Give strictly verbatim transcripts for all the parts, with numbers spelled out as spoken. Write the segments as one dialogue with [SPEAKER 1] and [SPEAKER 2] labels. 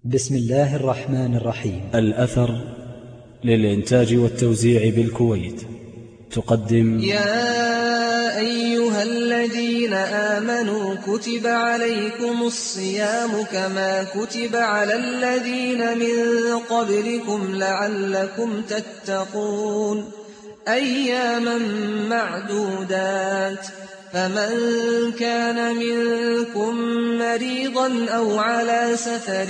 [SPEAKER 1] بسم الله الرحمن الرحيم.
[SPEAKER 2] الأثر للإنتاج والتوزيع بالكويت تقدم:
[SPEAKER 3] يا أيها الذين آمنوا كتب عليكم الصيام كما كتب على الذين من قبلكم لعلكم تتقون أياما معدودات، فمن كان منكم مريضا أو على سفر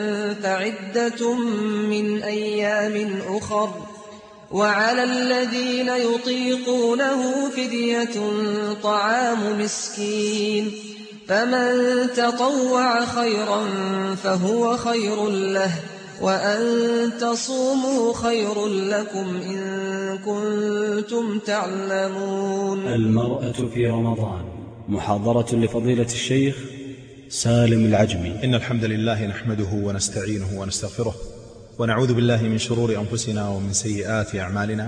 [SPEAKER 3] فعدة من أيام أخر، وعلى الذين يطيقونه فدية طعام مسكين، فمن تطوع خيرا فهو خير له، وأن تصوموا خير لكم إن كنتم تعلمون.
[SPEAKER 2] المرأة في رمضان، محاضرة لفضيلة الشيخ سالم العجمي.
[SPEAKER 4] إن الحمد لله نحمده ونستعينه ونستغفره، ونعوذ بالله من شرور أنفسنا ومن سيئات أعمالنا.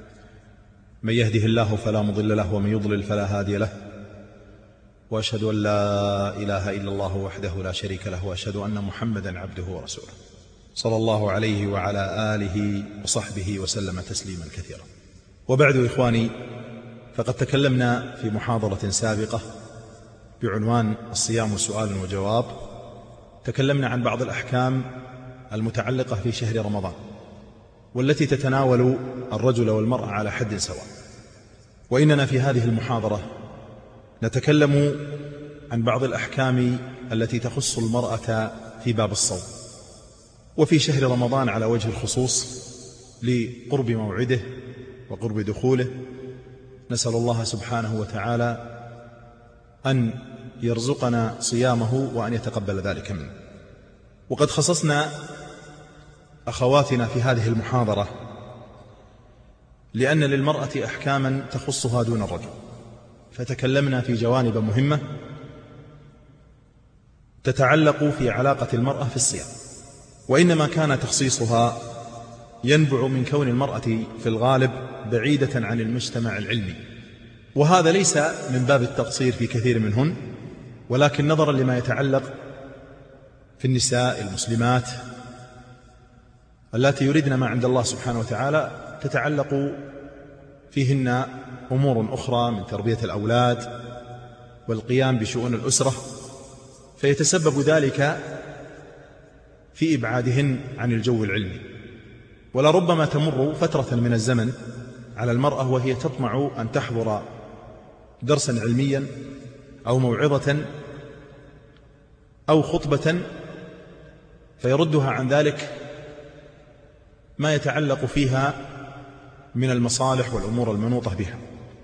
[SPEAKER 4] من يهده الله فلا مضل له، ومن يضلل فلا هادي له، وأشهد أن لا إله إلا الله وحده لا شريك له، وأشهد أن محمدا عبده ورسوله صلى الله عليه وعلى آله وصحبه وسلم تسليما كثيرا. وبعد إخواني، فقد تكلمنا في محاضرة سابقة بعنوان الصيام سؤال وجواب، تكلمنا عن بعض الأحكام المتعلقة في شهر رمضان، والتي تتناول الرجل والمرأة على حد سواء. وإننا في هذه المحاضرة نتكلم عن بعض الأحكام التي تخص المرأة في باب الصوم، وفي شهر رمضان على وجه الخصوص لقرب موعده وقرب دخوله. نسأل الله سبحانه وتعالى أن يرزقنا صيامه وأن يتقبل ذلك منه. وقد خصصنا أخواتنا في هذه المحاضرة لأن للمرأة أحكاما تخصها دون الرجل، فتكلمنا في جوانب مهمة تتعلق في علاقة المرأة في الصيام، وإنما كان تخصيصها ينبع من كون المرأة في الغالب بعيدة عن المجتمع العلمي، وهذا ليس من باب التقصير في كثير منهن، ولكن نظرا لما يتعلق في النساء المسلمات التي يريدن ما عند الله سبحانه وتعالى تتعلق فيهن أمور أخرى من تربية الأولاد والقيام بشؤون الأسرة، فيتسبب ذلك في إبعادهن عن الجو العلمي. ولربما تمر فترة من الزمن على المرأة وهي تطمع أن تحضر درسا علميا أو موعظة أو خطبة، فيردها عن ذلك ما يتعلق فيها من المصالح والأمور المنوطة بها.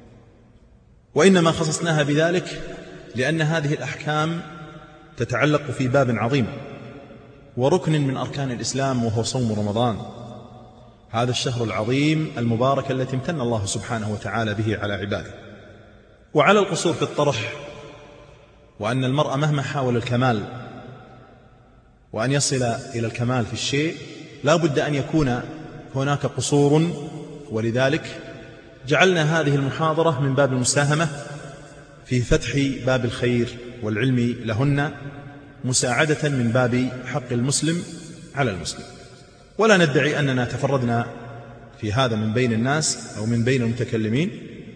[SPEAKER 4] وإنما خصصناها بذلك لأن هذه الأحكام تتعلق في باب عظيم وركن من أركان الإسلام، وهو صوم رمضان، هذا الشهر العظيم المبارك التي امتن الله سبحانه وتعالى به على عباده. وعلى القصور في الطرح، وأن المرأة مهما حاول الكمال وأن يصل إلى الكمال في الشيء لا بد أن يكون هناك قصور، ولذلك جعلنا هذه المحاضرة من باب المساهمة في فتح باب الخير والعلم لهن، مساعدة من باب حق المسلم على المسلم. ولا ندعي أننا تفردنا في هذا من بين الناس أو من بين المتكلمين،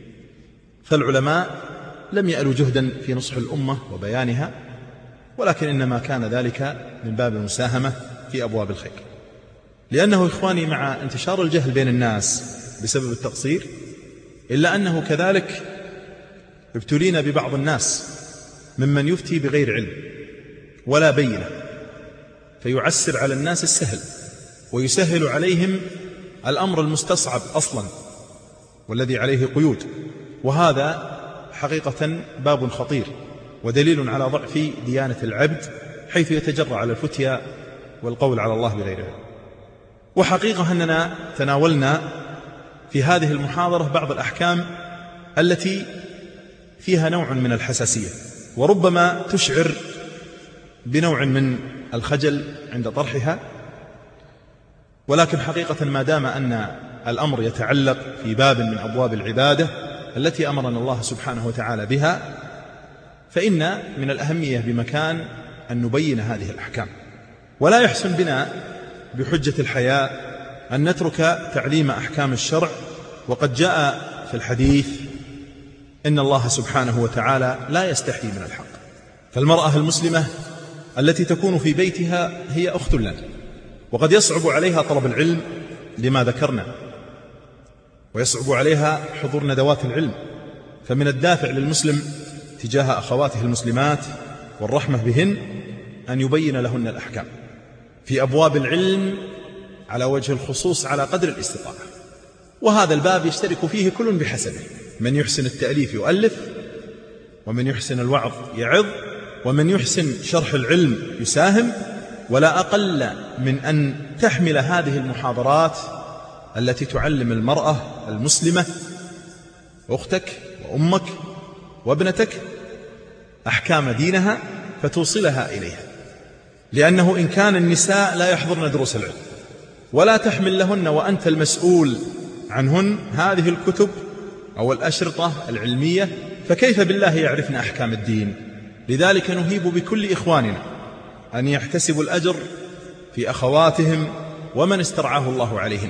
[SPEAKER 4] فالعلماء لم يألوا جهدا في نصح الأمة وبيانها، ولكن إنما كان ذلك من باب المساهمة في أبواب الخير. لأنه إخواني، مع انتشار الجهل بين الناس بسبب التقصير، إلا أنه كذلك ابتلينا ببعض الناس ممن يفتي بغير علم ولا بينة، فيعسر على الناس السهل ويسهل عليهم الأمر المستصعب أصلا والذي عليه قيود، وهذا حقيقة باب خطير ودليل على ضعف ديانة العبد، حيث يتجرأ على الفتيا والقول على الله بغير علم. وحقيقة أننا تناولنا في هذه المحاضرة بعض الأحكام التي فيها نوع من الحساسية، وربما تشعر بنوع من الخجل عند طرحها، ولكن حقيقة ما دام أن الأمر يتعلق في باب من أبواب العبادة التي أمرنا الله سبحانه وتعالى بها، فإن من الأهمية بمكان أن نبين هذه الأحكام. ولا يحسن بنا بحجة الحياء أن نترك تعليم أحكام الشرع، وقد جاء في الحديث إن الله سبحانه وتعالى لا يستحي من الحق. فالمرأة المسلمة التي تكون في بيتها هي أخت لنا، وقد يصعب عليها طلب العلم لما ذكرنا، ويصعب عليها حضور ندوات العلم، فمن الدافع للمسلم تجاه أخواته المسلمات والرحمة بهن أن يبين لهن الأحكام في أبواب العلم على وجه الخصوص على قدر الاستطاعة. وهذا الباب يشترك فيه كل بحسبه، من يحسن التأليف يؤلف، ومن يحسن الوعظ يعظ، ومن يحسن شرح العلم يساهم، ولا أقل من أن تحمل هذه المحاضرات التي تعلم المرأة المسلمة أختك وأمك وابنتك أحكام دينها فتوصلها إليها، لأنه إن كان النساء لا يحضرن دروس العلم ولا تحمل لهن وأنت المسؤول عنهن هذه الكتب أو الأشرطة العلمية، فكيف بالله يعرفن أحكام الدين؟ لذلك نهيب بكل إخواننا أن يحتسبوا الأجر في أخواتهم ومن استرعاه الله عليهم،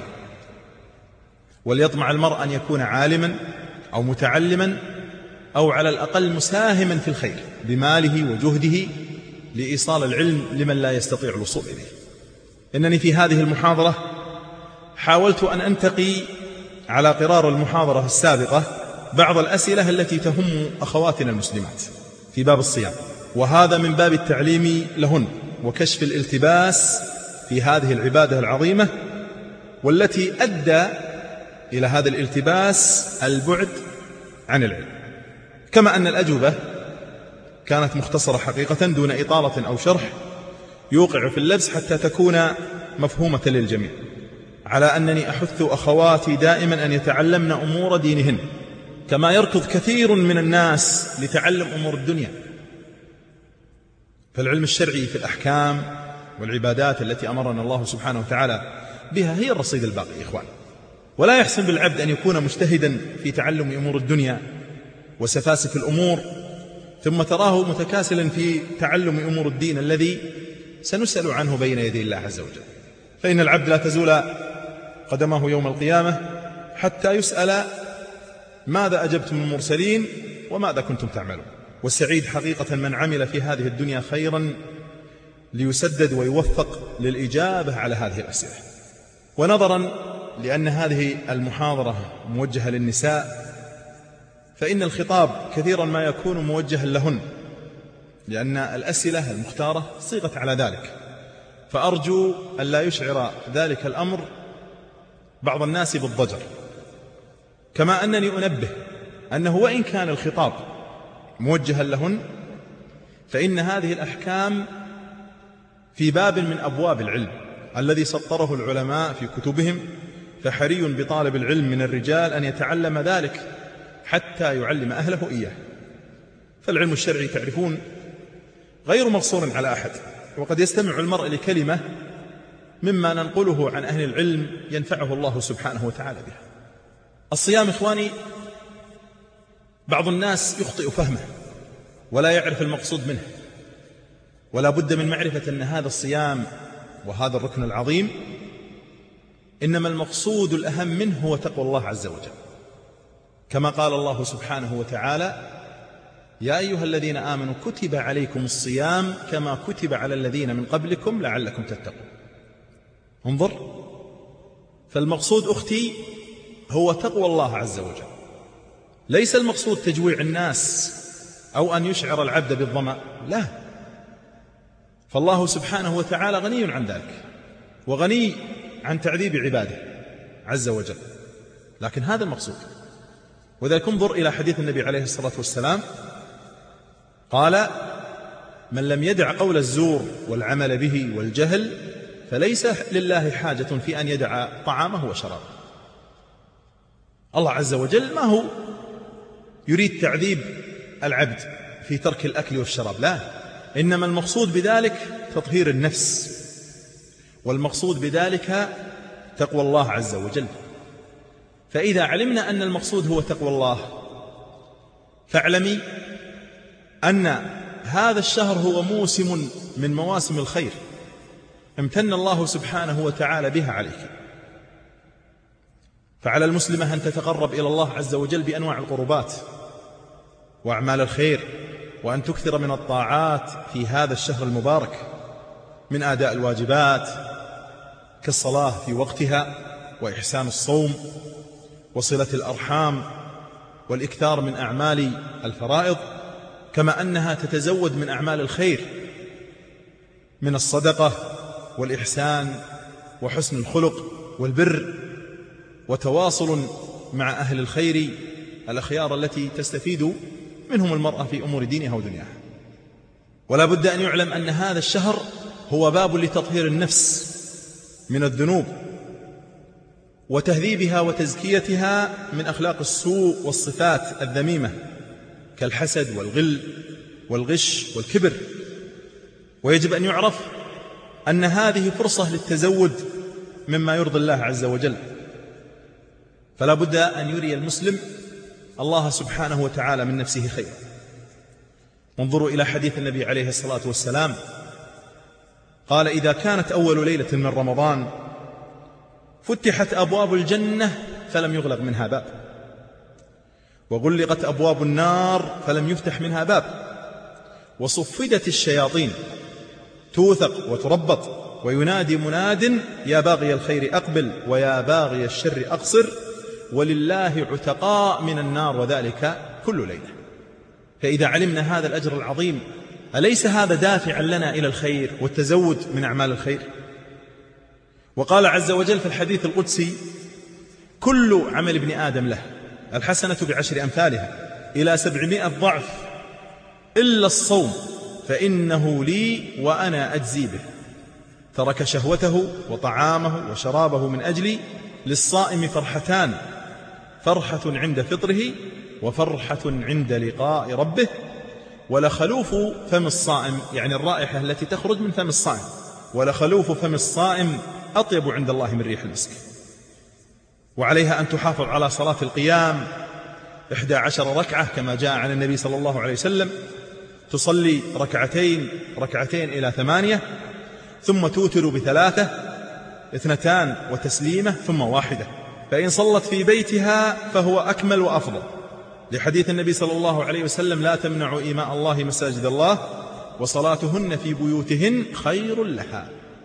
[SPEAKER 4] وليطمع المرء أن يكون عالما أو متعلما أو على الأقل مساهما في الخير بماله وجهده لإيصال العلم لمن لا يستطيع الوصول إليه. إنني في هذه المحاضرة حاولت أن أنتقي على قرار المحاضرة السابقة بعض الأسئلة التي تهم أخواتنا المسلمات في باب الصيام، وهذا من باب التعليم لهن وكشف الالتباس في هذه العبادة العظيمة، والتي أدى إلى هذا الالتباس البعد عن العلم. كما أن الأجوبة كانت مختصرة حقيقة دون إطالة أو شرح يوقع في اللبس حتى تكون مفهومة للجميع، على أنني أحث أخواتي دائما أن يتعلمن أمور دينهن، كما يركض كثير من الناس لتعلم أمور الدنيا. فالعلم الشرعي في الأحكام والعبادات التي أمرنا الله سبحانه وتعالى بها هي الرصيد الباقي إخوان. ولا يحسن بالعبد أن يكون مجتهدا في تعلم أمور الدنيا وسفاسف الأمور ثم تراه متكاسلا في تعلم أمور الدين الذي سنسأل عنه بين يدي الله عز وجل. فإن العبد لا تزول قدمه يوم القيامة حتى يسأل ماذا أجبتم المرسلين وماذا كنتم تعملون. والسعيد حقيقة من عمل في هذه الدنيا خيرا ليسدد ويوفق للإجابة على هذه الأسئلة. ونظرا لأن هذه المحاضرة موجهة للنساء، فإن الخطاب كثيرا ما يكون موجها لهن، لأن الأسئلة المختارة صيغت على ذلك، فأرجو أن لا يشعر ذلك الأمر بعض الناس بالضجر. كما أنني أنبه أنه وإن كان الخطاب موجها لهن، فإن هذه الأحكام في باب من أبواب العلم الذي سطره العلماء في كتبهم، فحري بطالب العلم من الرجال أن يتعلم ذلك حتى يعلم أهله إياه. فالعلم الشرعي تعرفون غير مقصور على أحد، وقد يستمع المرء لكلمة مما ننقله عن أهل العلم ينفعه الله سبحانه وتعالى بها. الصيام إخواني بعض الناس يخطئ فهمه ولا يعرف المقصود منه، ولا بد من معرفة أن هذا الصيام وهذا الركن العظيم إنما المقصود الأهم منه هو تقوى الله عز وجل، كما قال الله سبحانه وتعالى: يا أيها الذين آمنوا كتب عليكم الصيام كما كتب على الذين من قبلكم لعلكم تتقون. انظر، فالمقصود أختي هو تقوى الله عز وجل، ليس المقصود تجويع الناس أو أن يشعر العبد بالظمأ، لا، فالله سبحانه وتعالى غني عن ذلك وغني عن تعذيب عباده عز وجل، لكن هذا المقصود. وذلك انظر إلى حديث النبي عليه الصلاة والسلام قال: من لم يدع قول الزور والعمل به والجهل فليس لله حاجة في أن يدع طعامه وشرابه. الله عز وجل ما هو يريد تعذيب العبد في ترك الأكل والشراب، لا، إنما المقصود بذلك تطهير النفس، والمقصود بذلك تقوى الله عز وجل. فإذا علمنا أن المقصود هو تقوى الله، فاعلمي أن هذا الشهر هو موسم من مواسم الخير، امتن الله سبحانه وتعالى بها عليك. فعلى المسلمة أن تتقرب إلى الله عز وجل بأنواع القربات وأعمال الخير، وأن تكثر من الطاعات في هذا الشهر المبارك من أداء الواجبات كالصلاة في وقتها، وإحسان الصوم، وصلة الأرحام، والإكثار من أعمال الفرائض، كما أنها تتزود من أعمال الخير من الصدقة والإحسان وحسن الخلق والبر، وتواصل مع أهل الخير الأخيار التي تستفيد منهم المرأة في أمور دينها ودنياها. ولا بد أن يعلم أن هذا الشهر هو باب لتطهير النفس من الذنوب وتهذيبها وتزكيتها من أخلاق السوء والصفات الذميمة كالحسد والغل والغش والكبر. ويجب أن يعرف أن هذه فرصة للتزود مما يرضي الله عز وجل، فلا بد أن يري المسلم الله سبحانه وتعالى من نفسه خيرا. انظروا إلى حديث النبي عليه الصلاة والسلام، قال: إذا كانت أول ليلة من رمضان فتحت أبواب الجنة فلم يغلق منها باب، وغلقت أبواب النار فلم يفتح منها باب، وصفدت الشياطين توثق وتربط، وينادي مناد: يا باغي الخير أقبل ويا باغي الشر أقصر، ولله عتقاء من النار، وذلك كل ليلة. فإذا علمنا هذا الأجر العظيم أليس هذا دافعا لنا إلى الخير والتزود من أعمال الخير؟ وقال عز وجل في الحديث القدسي: كل عمل ابن آدم له الحسنة بعشر أمثالها إلى سبعمائة ضعف إلا الصوم فإنه لي وأنا أجزي به. ترك شهوته وطعامه وشرابه من أجلي. للصائم فرحتان: فرحة عند فطره وفرحة عند لقاء ربه. ولخلوف فم الصائم، يعني الرائحة التي تخرج من فم الصائم، ولخلوف فم الصائم أطيب عند الله من ريح المسك. وعليها أن تحافظ على صلاة القيام إحدى عشر ركعة كما جاء عن النبي صلى الله عليه وسلم، تصلي ركعتين ركعتين إلى ثمانية، ثم توتر بثلاثة، اثنتان وتسليمة ثم واحدة، فإن صلت في بيتها فهو أكمل وأفضل، لحديث النبي صلى الله عليه وسلم: لا تمنعوا إماء الله مساجد الله وصلاتهن في بيوتهن خير لها.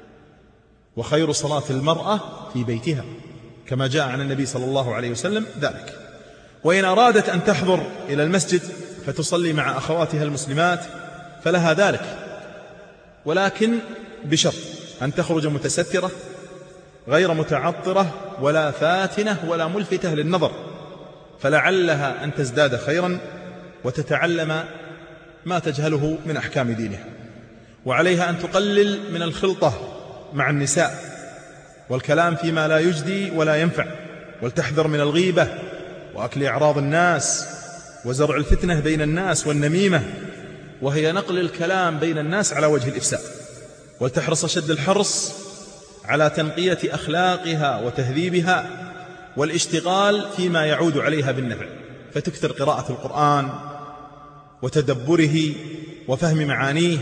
[SPEAKER 4] وخير صلاة المرأة في بيتها كما جاء عن النبي صلى الله عليه وسلم ذلك. وإن أرادت أن تحضر إلى المسجد فتصلي مع أخواتها المسلمات فلها ذلك، ولكن بشرط أن تخرج متسترة غير متعطرة ولا فاتنة ولا ملفتة للنظر، فلعلها أن تزداد خيرا وتتعلم ما تجهله من أحكام دينها. وعليها أن تقلل من الخلطة مع النساء والكلام فيما لا يجدي ولا ينفع، ولتحذر من الغيبة وأكل أعراض الناس وزرع الفتنة بين الناس والنميمة، وهي نقل الكلام بين الناس على وجه الإفساد. ولتحرص شد الحرص على تنقية أخلاقها وتهذيبها والاشتغال فيما يعود عليها بالنفع، فتكثر قراءة القرآن وتدبره وفهم معانيه،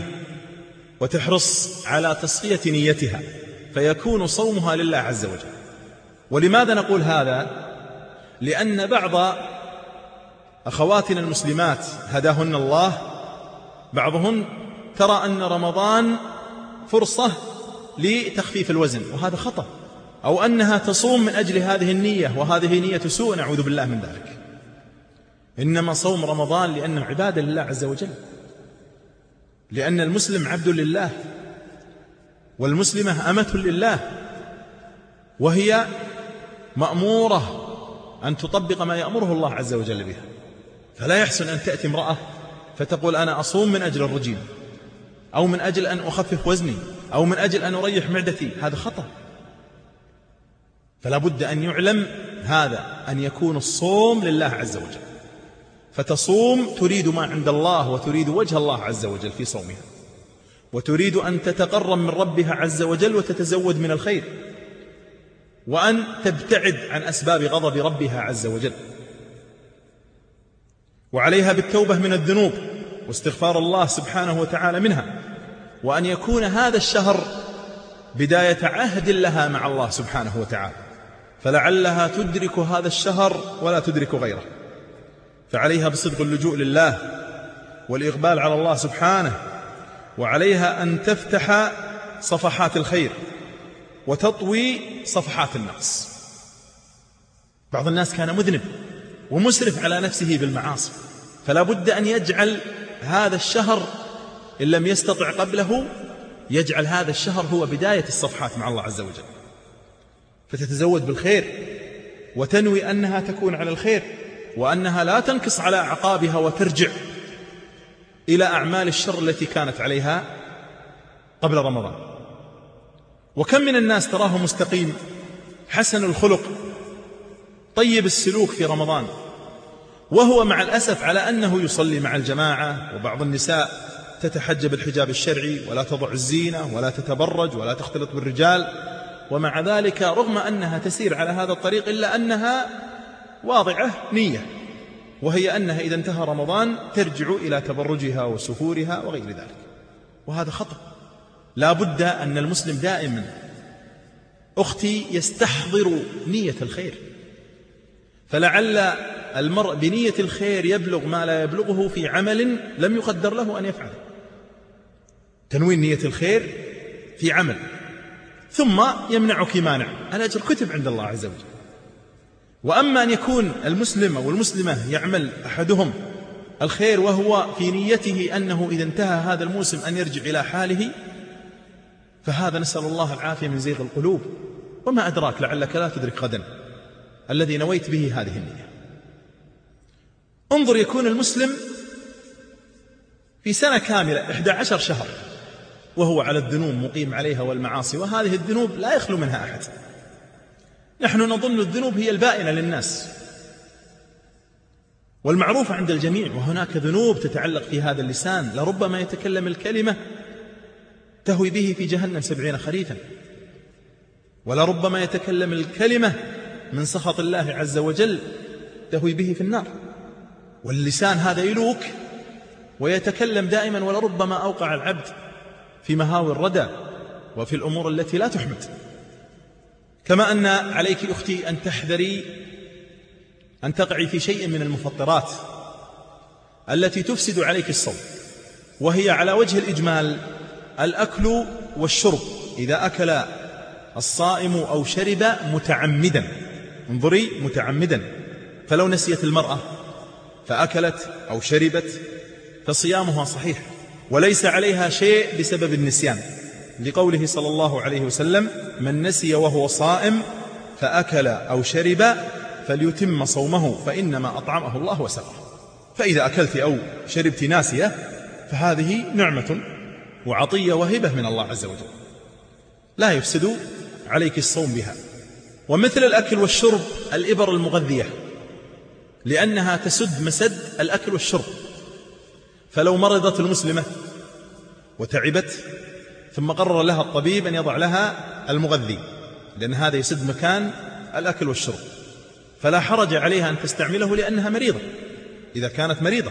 [SPEAKER 4] وتحرص على تصفية نيتها فيكون صومها لله عز وجل. ولماذا نقول هذا؟ لأن بعض أخواتنا المسلمات هداهن الله، بعضهن ترى أن رمضان فرصة لتخفيف الوزن، وهذا خطأ، أو أنها تصوم من أجل هذه النية، وهذه نية سوء، نعوذ بالله من ذلك. إنما صوم رمضان لأنه عبادة لله عز وجل، لأن المسلم عبد لله والمسلمة أمة لله، وهي مأمورة أن تطبق ما يأمره الله عز وجل بها. فلا يحسن أن تأتي امرأة فتقول أنا أصوم من أجل الرجيم، أو من أجل أن أخفف وزني، أو من أجل أن أريح معدتي، هذا خطأ. فلا بد أن يعلم هذا، أن يكون الصوم لله عز وجل، فتصوم تريد ما عند الله وتريد وجه الله عز وجل في صومها، وتريد أن تتقرب من ربها عز وجل وتتزود من الخير، وأن تبتعد عن أسباب غضب ربها عز وجل. وعليها بالتوبة من الذنوب واستغفار الله سبحانه وتعالى منها، وأن يكون هذا الشهر بداية عهد لها مع الله سبحانه وتعالى، فلعلها تدرك هذا الشهر ولا تدرك غيره، فعليها بصدق اللجوء لله والإقبال على الله سبحانه، وعليها أن تفتح صفحات الخير وتطوي صفحات النقص. بعض الناس كان مذنب ومسرف على نفسه بالمعاصي، فلا بد أن يجعل هذا الشهر إن لم يستطع قبله، يجعل هذا الشهر هو بداية الصفحات مع الله عز وجل، فتتزود بالخير وتنوي أنها تكون على الخير، وأنها لا تنكص على أعقابها وترجع إلى أعمال الشر التي كانت عليها قبل رمضان. وكم من الناس تراه مستقيم حسن الخلق طيب السلوك في رمضان، وهو مع الأسف على أنه يصلي مع الجماعة، وبعض النساء تتحجب الحجاب الشرعي ولا تضع الزينة ولا تتبرج ولا تختلط بالرجال، ومع ذلك رغم أنها تسير على هذا الطريق إلا أنها واضعة نية، وهي أنها إذا انتهى رمضان ترجع إلى تبرجها وسفورها وغير ذلك، وهذا خطأ. لا بد أن المسلم دائما أختي يستحضر نية الخير، فلعل المرء بنية الخير يبلغ ما لا يبلغه في عمل لم يقدر له أن يفعله. تنوين نية الخير في عمل ثم يمنعك مانع، الأجر كتب عند الله عز وجل. وأما أن يكون المسلم أو المسلمة يعمل أحدهم الخير وهو في نيته أنه إذا انتهى هذا الموسم أن يرجع إلى حاله، فهذا نسأل الله العافية من زيغ القلوب. وما أدراك لعلك لا تدرك غدا الذي نويت به هذه النية. انظر، يكون المسلم في سنة كاملة إحدى عشر شهر وهو على الذنوب مقيم عليها والمعاصي، وهذه الذنوب لا يخلو منها أحد. نحن نظن الذنوب هي البائنة للناس والمعروفة عند الجميع، وهناك ذنوب تتعلق في هذا اللسان لربما يتكلم الكلمة تهوي به في جهنم سبعين خريفا، ولربما يتكلم الكلمة من سخط الله عز وجل تهوي به في النار. واللسان هذا يلوك ويتكلم دائما، ولربما أوقع العبد في مهاوي الردى وفي الأمور التي لا تحمد. كما أن عليك أختي أن تحذري أن تقعي في شيء من المفطرات التي تفسد عليك الصوم، وهي على وجه الإجمال الأكل والشرب. إذا أكل الصائم أو شرب متعمدا، انظري متعمدا، فلو نسيت المرأة فأكلت أو شربت فصيامها صحيح وليس عليها شيء بسبب النسيان، لقوله صلى الله عليه وسلم: من نسي وهو صائم فأكل أو شرب فليتم صومه فإنما أطعمه الله وسقاه. فإذا أكلت أو شربت ناسية فهذه نعمة وعطية وهبة من الله عز وجل لا يفسد عليك الصوم بها. ومثل الأكل والشرب الإبر المغذية، لأنها تسد مسد الأكل والشرب. فلو مرضت المسلمة وتعبت ثم قرر لها الطبيب أن يضع لها المغذي، لأن هذا يسد مكان الأكل والشرب، فلا حرج عليها أن تستعمله لأنها مريضة إذا كانت مريضة،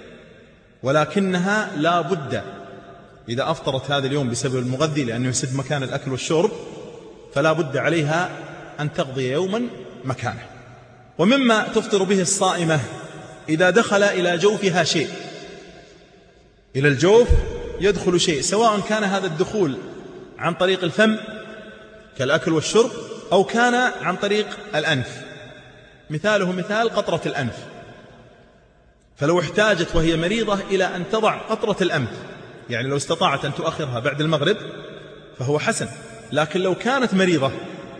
[SPEAKER 4] ولكنها لا بد إذا أفطرت هذا اليوم بسبب المغذي لأنه يسد مكان الأكل والشرب فلا بد عليها أن تقضي يوما مكانه. ومما تفطر به الصائمة إذا دخل إلى جوفها شيء، إلى الجوف يدخل شيء، سواء كان هذا الدخول عن طريق الفم كالأكل والشرب أو كان عن طريق الأنف، مثاله مثال قطرة الأنف. فلو احتاجت وهي مريضة إلى أن تضع قطرة الأنف، يعني لو استطاعت أن تؤخرها بعد المغرب فهو حسن، لكن لو كانت مريضة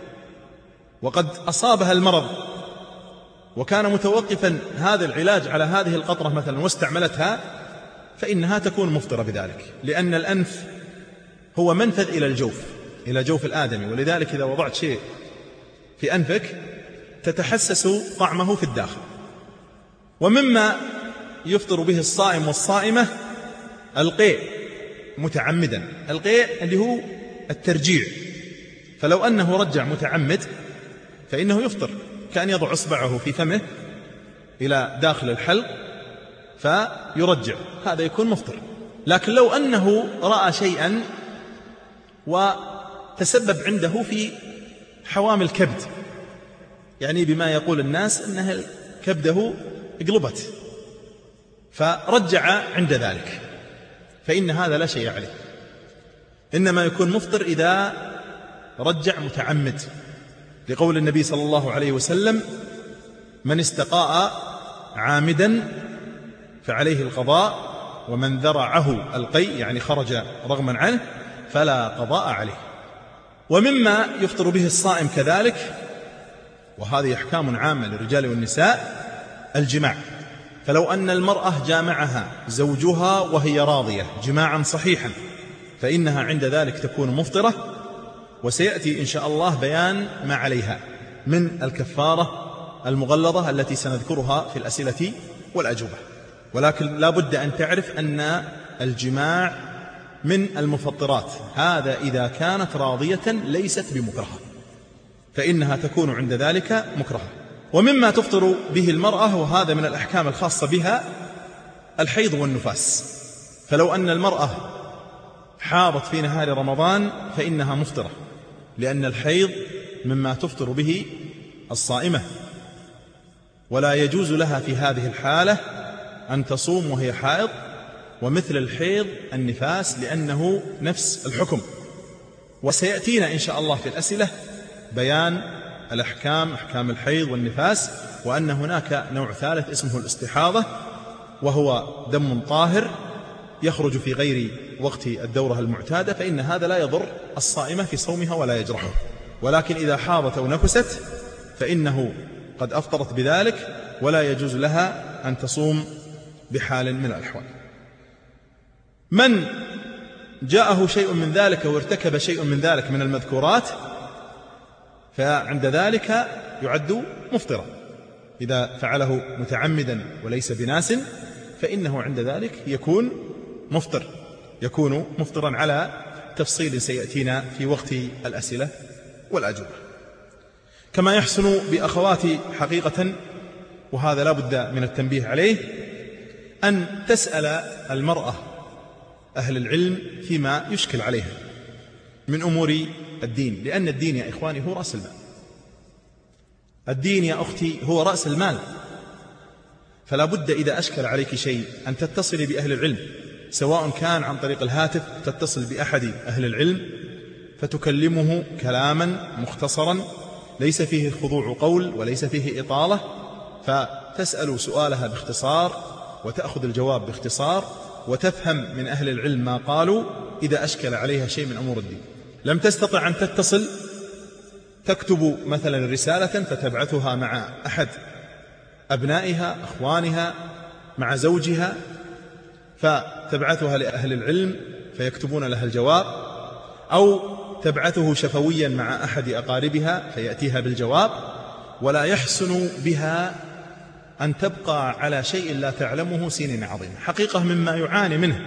[SPEAKER 4] وقد أصابها المرض وكان متوقفا هذا العلاج على هذه القطرة مثلا واستعملتها فإنها تكون مفطرة بذلك، لأن الأنف هو منفذ إلى الجوف، إلى جوف الآدمي، ولذلك إذا وضعت شيء في أنفك تتحسس طعمه في الداخل. ومما يفطر به الصائم والصائمة القيء متعمدا، القيء اللي هو الترجيع، فلو أنه رجع متعمد فإنه يفطر، كأن يضع إصبعه في فمه إلى داخل الحلق فيرجع، هذا يكون مفطر. لكن لو أنه رأى شيئا تسبب عنده في حوامل كبد، يعني بما يقول الناس أنه كبده اقلبت، فرجع عند ذلك، فإن هذا لا شيء عليه، إنما يكون مفطر إذا رجع متعمد، لقول النبي صلى الله عليه وسلم: من استقاء عامدا فعليه القضاء، ومن ذرعه القيء يعني خرج رغما عنه فلا قضاء عليه. ومما يفطر به الصائم كذلك، وهذه أحكام عامة للرجال والنساء، الجماع. فلو أن المرأة جامعها زوجها وهي راضية جماعا صحيحا فإنها عند ذلك تكون مفطرة، وسيأتي إن شاء الله بيان ما عليها من الكفارة المغلظة التي سنذكرها في الأسئلة والأجوبة. ولكن لا بد أن تعرف أن الجماع من المفطرات، هذا إذا كانت راضية ليست بمكرهة، فإنها تكون عند ذلك مكرهة. ومما تفطر به المرأة، وهذا من الأحكام الخاصة بها، الحيض والنفاس. فلو أن المرأة حاضت في نهار رمضان فإنها مفطرة، لأن الحيض مما تفطر به الصائمة، ولا يجوز لها في هذه الحالة أن تصوم وهي حائض، ومثل الحيض النفاس لأنه نفس الحكم. وسيأتينا إن شاء الله في الأسئلة بيان الأحكام، أحكام الحيض والنفاس، وأن هناك نوع ثالث اسمه الاستحاضة، وهو دم طاهر يخرج في غير وقت الدورة المعتادة، فإن هذا لا يضر الصائمة في صومها ولا يجرحه. ولكن إذا حاضت أو نفست فإنه قد أفطرت بذلك، ولا يجوز لها أن تصوم بحال من الأحوال. من جاءه شيء من ذلك وارتكب شيء من ذلك من المذكورات فعند ذلك يعد مفطرا، إذا فعله متعمدا وليس بناس فإنه عند ذلك يكون مفطر، يكون مفطرا على تفصيل سيأتينا في وقت الأسئلة والأجوبة. كما يحسن بأخواتي حقيقة، وهذا لا بد من التنبيه عليه، أن تسأل المرأة أهل العلم فيما يشكل عليها من أمور الدين، لأن الدين يا إخواني هو رأس المال. الدين يا أختي هو رأس المال، فلا بد إذا أشكل عليك شيء أن تتصلي بأهل العلم، سواء كان عن طريق الهاتف تتصل بأحد أهل العلم فتكلمه كلاما مختصرا ليس فيه خضوع قول وليس فيه إطالة، فتسأل سؤالها باختصار وتأخذ الجواب باختصار، وتفهم من أهل العلم ما قالوا إذا أشكل عليها شيء من أمور الدين. لم تستطع أن تتصل، تكتب مثلا رسالة فتبعثها مع أحد أبنائها، أخوانها، مع زوجها، فتبعثها لأهل العلم فيكتبون لها الجواب، أو تبعثه شفويا مع أحد أقاربها فيأتيها بالجواب. ولا يحسن بها أن تبقى على شيء لا تعلمه سنين عظيمة. حقيقة مما يعاني منه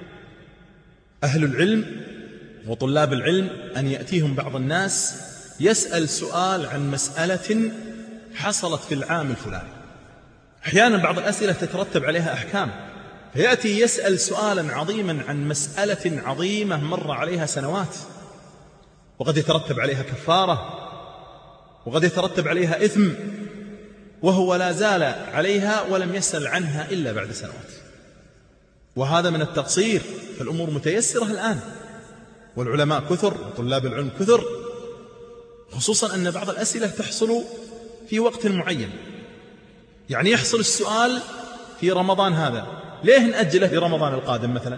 [SPEAKER 4] أهل العلم وطلاب العلم أن يأتيهم بعض الناس يسأل سؤال عن مسألة حصلت في العام الفلاني. أحيانا بعض الأسئلة تترتب عليها أحكام، فيأتي يسأل سؤالا عظيما عن مسألة عظيمة مر عليها سنوات، وقد يترتب عليها كفارة، وقد يترتب عليها إثم، وهو لا زال عليها ولم يسأل عنها إلا بعد سنوات. وهذا من التقصير، فالأمور متيسرة الآن، والعلماء كثر وطلاب العلم كثر، خصوصا أن بعض الأسئلة تحصل في وقت معين. يعني يحصل السؤال في رمضان هذا، ليه نأجله لرمضان القادم مثلا؟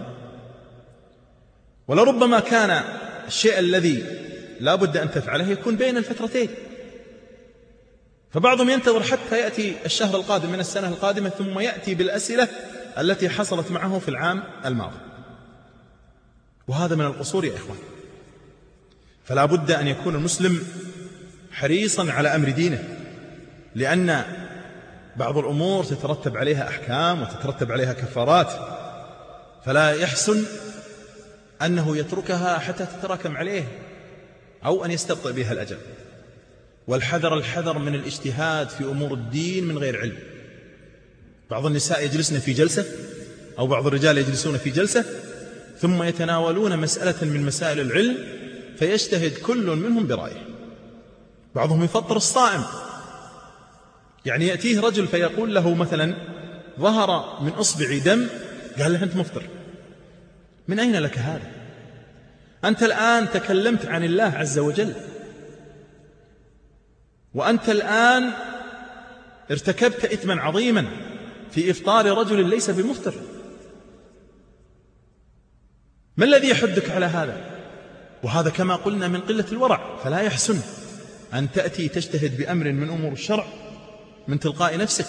[SPEAKER 4] ولربما كان الشيء الذي لا بد أن تفعله يكون بين الفترتين، فبعضهم ينتظر حتى يأتي الشهر القادم من السنة القادمة ثم يأتي بالأسئلة التي حصلت معه في العام الماضي، وهذا من القصور يا إخوان. فلا بد أن يكون المسلم حريصا على أمر دينه، لأن بعض الأمور تترتب عليها أحكام وتترتب عليها كفارات، فلا يحسن أنه يتركها حتى تتراكم عليه أو أن يستبطئ بها الأجل. والحذر الحذر من الاجتهاد في أمور الدين من غير علم. بعض النساء يجلسن في جلسة، أو بعض الرجال يجلسون في جلسة، ثم يتناولون مسألة من مسائل العلم فيجتهد كل منهم برأيه. بعضهم يفطر الصائم، يعني يأتيه رجل فيقول له مثلا ظهر من أصبعي دم، قال له أنت مفطر. من أين لك هذا؟ أنت الآن تكلمت عن الله عز وجل، وأنت الآن ارتكبت إثما عظيما في إفطار رجل ليس بمفطر. ما الذي يحدك على هذا؟ وهذا كما قلنا من قلة الورع. فلا يحسن أن تأتي تجتهد بأمر من أمور الشرع من تلقاء نفسك،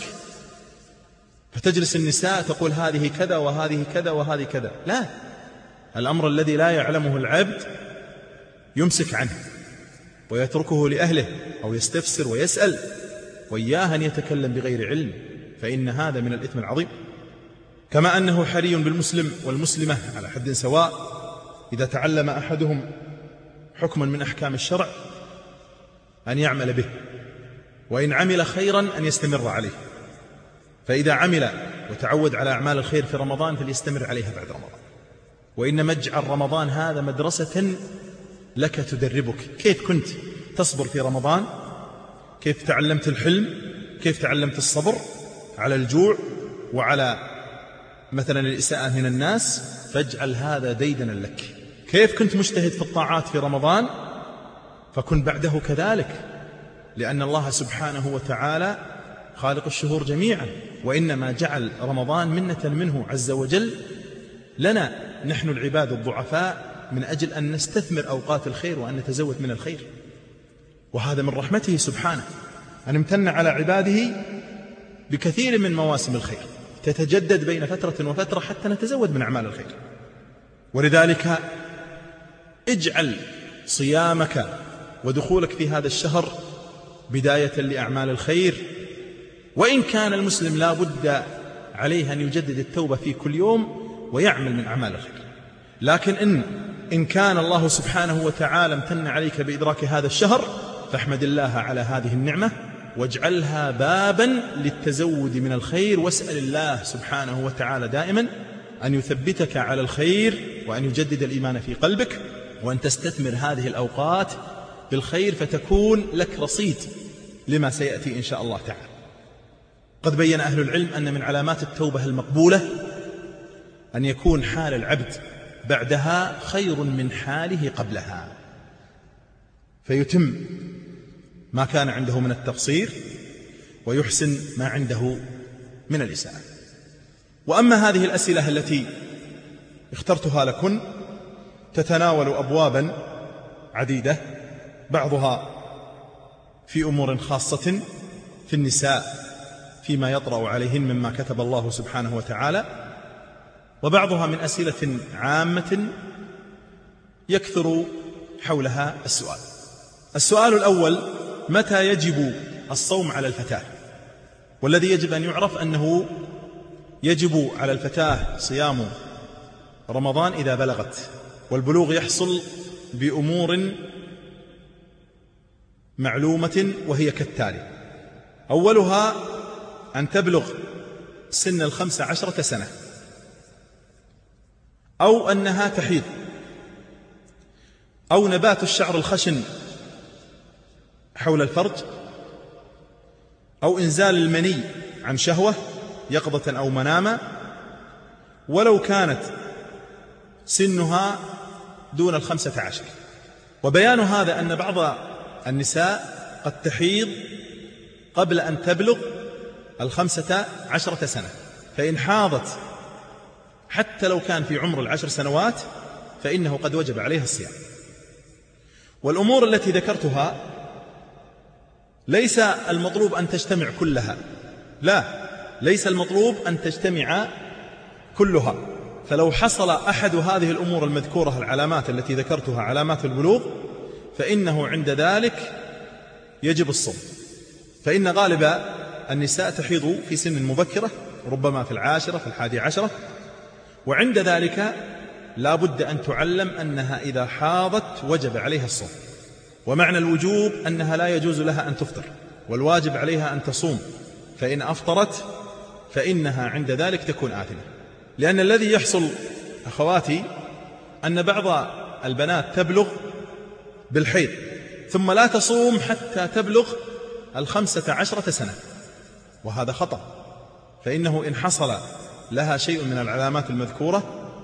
[SPEAKER 4] فتجلس النساء تقول هذه كذا وهذه كذا وهذه كذا. لا، الأمر الذي لا يعلمه العبد يمسك عنه ويتركه لأهله، أو يستفسر ويسأل، وإياه أن يتكلم بغير علم، فإن هذا من الإثم العظيم. كما أنه حري بالمسلم والمسلمة على حد سواء إذا تعلم أحدهم حكما من أحكام الشرع أن يعمل به، وإن عمل خيرا أن يستمر عليه. فإذا عمل وتعود على أعمال الخير في رمضان فليستمر عليها بعد رمضان. وإنما اجعل رمضان هذا مدرسة لك تدربك. كيف كنت تصبر في رمضان، كيف تعلمت الحلم، كيف تعلمت الصبر على الجوع وعلى مثلا الإساءة من الناس، فاجعل هذا ديدنا لك. كيف كنت مجتهد في الطاعات في رمضان، فكن بعده كذلك، لأن الله سبحانه وتعالى خالق الشهور جميعا، وإنما جعل رمضان منة منه عز وجل لنا نحن العباد الضعفاء من أجل أن نستثمر أوقات الخير وأن نتزود من الخير. وهذا من رحمته سبحانه أن امتن على عباده بكثير من مواسم الخير تتجدد بين فترة وفترة حتى نتزود من أعمال الخير. ولذلك اجعل صيامك ودخولك في هذا الشهر بداية لأعمال الخير، وإن كان المسلم لا بد عليه أن يجدد التوبة في كل يوم ويعمل من أعمال الخير. لكن إن, إن كان الله سبحانه وتعالى امتن عليك بإدراك هذا الشهر فاحمد الله على هذه النعمة واجعلها بابا للتزود من الخير، واسأل الله سبحانه وتعالى دائما أن يثبتك على الخير وأن يجدد الإيمان في قلبك، وأن تستثمر هذه الأوقات بالخير فتكون لك رصيد لما سيأتي إن شاء الله تعالى. قد بين أهل العلم أن من علامات التوبة المقبولة أن يكون حال العبد بعدها خير من حاله قبلها، فيتم ما كان عنده من التقصير ويحسن ما عنده من الإساءة. وأما هذه الأسئلة التي اخترتها لكم تتناول أبوابا عديدة، بعضها في أمور خاصة في النساء فيما يطرأ عليهن مما كتب الله سبحانه وتعالى، وبعضها من أسئلة عامة يكثر حولها السؤال. السؤال الأول: متى يجب الصوم على الفتاة؟ والذي يجب أن يعرف أنه يجب على الفتاة صيام رمضان إذا بلغت، والبلوغ يحصل بأمور معلومة وهي كالتالي: أولها أن تبلغ سن الخمس عشرة سنة، أو أنها تحيض، أو نبات الشعر الخشن حول الفرج، أو إنزال المني عن شهوة يقظة أو مناما، ولو كانت سنها دون الخمسة عشر. وبيان هذا أن بعض النساء قد تحيض قبل أن تبلغ الخمسة عشرة سنة، فإن حاضت حتى لو كان في عمر العشر سنوات فإنه قد وجب عليها الصيام. والأمور التي ذكرتها ليس المطلوب أن تجتمع كلها، لا، ليس المطلوب أن تجتمع كلها، فلو حصل أحد هذه الأمور المذكورة العلامات التي ذكرتها علامات البلوغ فإنه عند ذلك يجب الصوم. فإن غالب النساء تحيض في سن مبكرة، ربما في العاشرة في الحادي عشرة، وعند ذلك لا بد أن تعلم أنها إذا حاضت وجب عليها الصوم. ومعنى الوجوب أنها لا يجوز لها أن تفطر، والواجب عليها أن تصوم، فإن أفطرت فإنها عند ذلك تكون آثمة. لأن الذي يحصل أخواتي أن بعض البنات تبلغ بالحيض ثم لا تصوم حتى تبلغ الخمسة عشرة سنة، وهذا خطأ، فإنه إن حصل لها شيء من العلامات المذكورة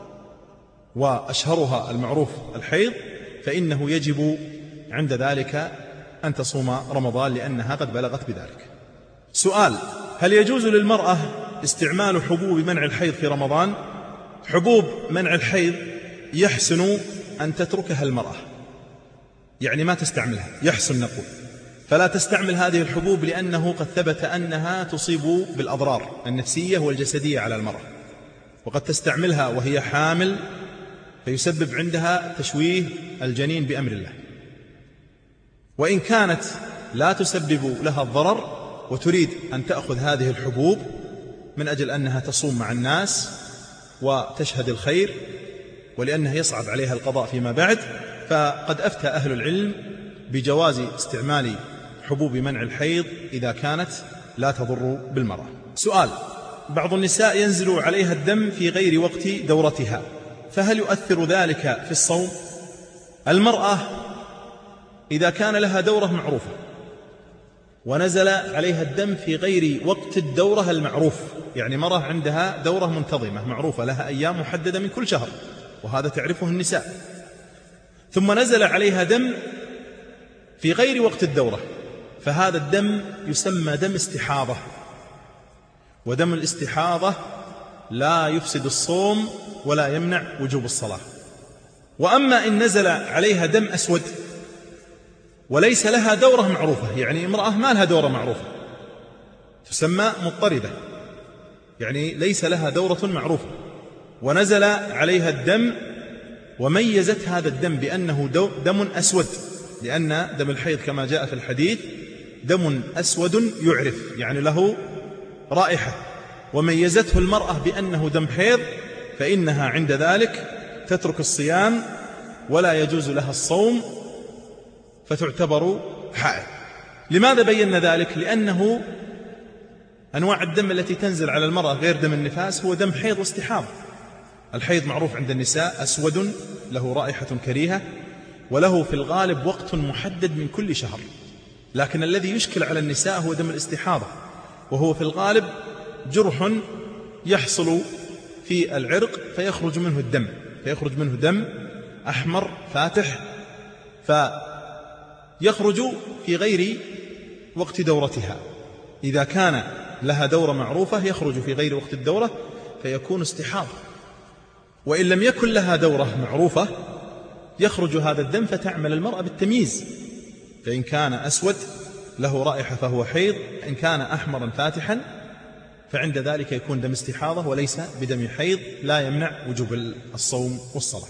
[SPEAKER 4] وأشهرها المعروف الحيض فإنه يجب عند ذلك أن تصوم رمضان لأنها قد بلغت بذلك. سؤال: هل يجوز للمرأة استعمال حبوب منع الحيض في رمضان؟ حبوب منع الحيض يحسن أن تتركها المرأة، يعني ما تستعملها، يحسن نقول، فلا تستعمل هذه الحبوب لأنه قد ثبت أنها تصيب بالأضرار النفسية والجسدية على المرأة، وقد تستعملها وهي حامل فيسبب عندها تشويه الجنين بأمر الله. وإن كانت لا تسبب لها الضرر وتريد أن تأخذ هذه الحبوب من أجل أنها تصوم مع الناس وتشهد الخير ولأنها يصعب عليها القضاء فيما بعد، فقد أفتى أهل العلم بجواز استعمال حبوب منع الحيض إذا كانت لا تضر بالمرأة. سؤال: بعض النساء ينزل عليها الدم في غير وقت دورتها، فهل يؤثر ذلك في الصوم؟ المرأة إذا كان لها دورة معروفة ونزل عليها الدم في غير وقت الدورة المعروف، يعني مرة عندها دورة منتظمة معروفة لها أيام محددة من كل شهر وهذا تعرفه النساء، ثم نزل عليها دم في غير وقت الدورة، فهذا الدم يسمى دم استحاضة، ودم الاستحاضة لا يفسد الصوم ولا يمنع وجوب الصلاة. وأما إن نزل عليها دم أسود وليس لها دورة معروفة، يعني امرأة ما لها دورة معروفة تسمى مضطردة، يعني ليس لها دورة معروفة، ونزل عليها الدم وميزت هذا الدم بأنه دم أسود، لأن دم الحيض كما جاء في الحديث دم أسود يعرف، يعني له رائحة، وميزته المرأة بأنه دم حيض، فإنها عند ذلك تترك الصيام ولا يجوز لها الصوم فتعتبر حائض. لماذا بينا ذلك؟ لأنه أنواع الدم التي تنزل على المرأة غير دم النفاس هو دم حيض واستحاضة. الحيض معروف عند النساء أسود له رائحة كريهة وله في الغالب وقت محدد من كل شهر، لكن الذي يشكل على النساء هو دم الاستحاضة، وهو في الغالب جرح يحصل في العرق فيخرج منه الدم، فيخرج منه دم أحمر فاتح، فيخرج في غير وقت دورتها. إذا كان لها دورة معروفة يخرج في غير وقت الدورة فيكون استحاضة، وإن لم يكن لها دورة معروفة يخرج هذا الدم فتعمل المرأة بالتمييز، فإن كان أسود له رائحة فهو حيض، إن كان أحمرا فاتحا فعند ذلك يكون دم استحاضة وليس بدم حيض، لا يمنع وجوب الصوم والصلاة.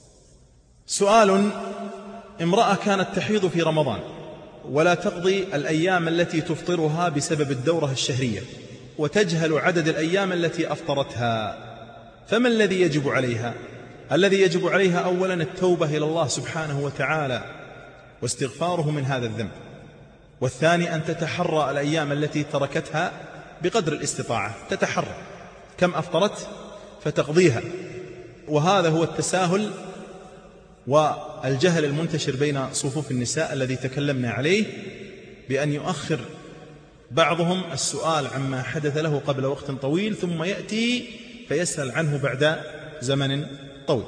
[SPEAKER 4] سؤال: امرأة كانت تحيض في رمضان ولا تقضي الأيام التي تفطرها بسبب الدورة الشهرية وتجهل عدد الأيام التي أفطرتها، فما الذي يجب عليها؟ الذي يجب عليها أولا التوبة إلى الله سبحانه وتعالى واستغفاره من هذا الذنب، والثاني أن تتحرى الأيام التي تركتها بقدر الاستطاعة، تتحرى كم أفطرت فتقضيها، وهذا هو التساهل والجهل المنتشر بين صفوف النساء الذي تكلمنا عليه، بأن يؤخر بعضهم السؤال عما حدث له قبل وقت طويل ثم يأتي فيسأل عنه بعد زمن طويل.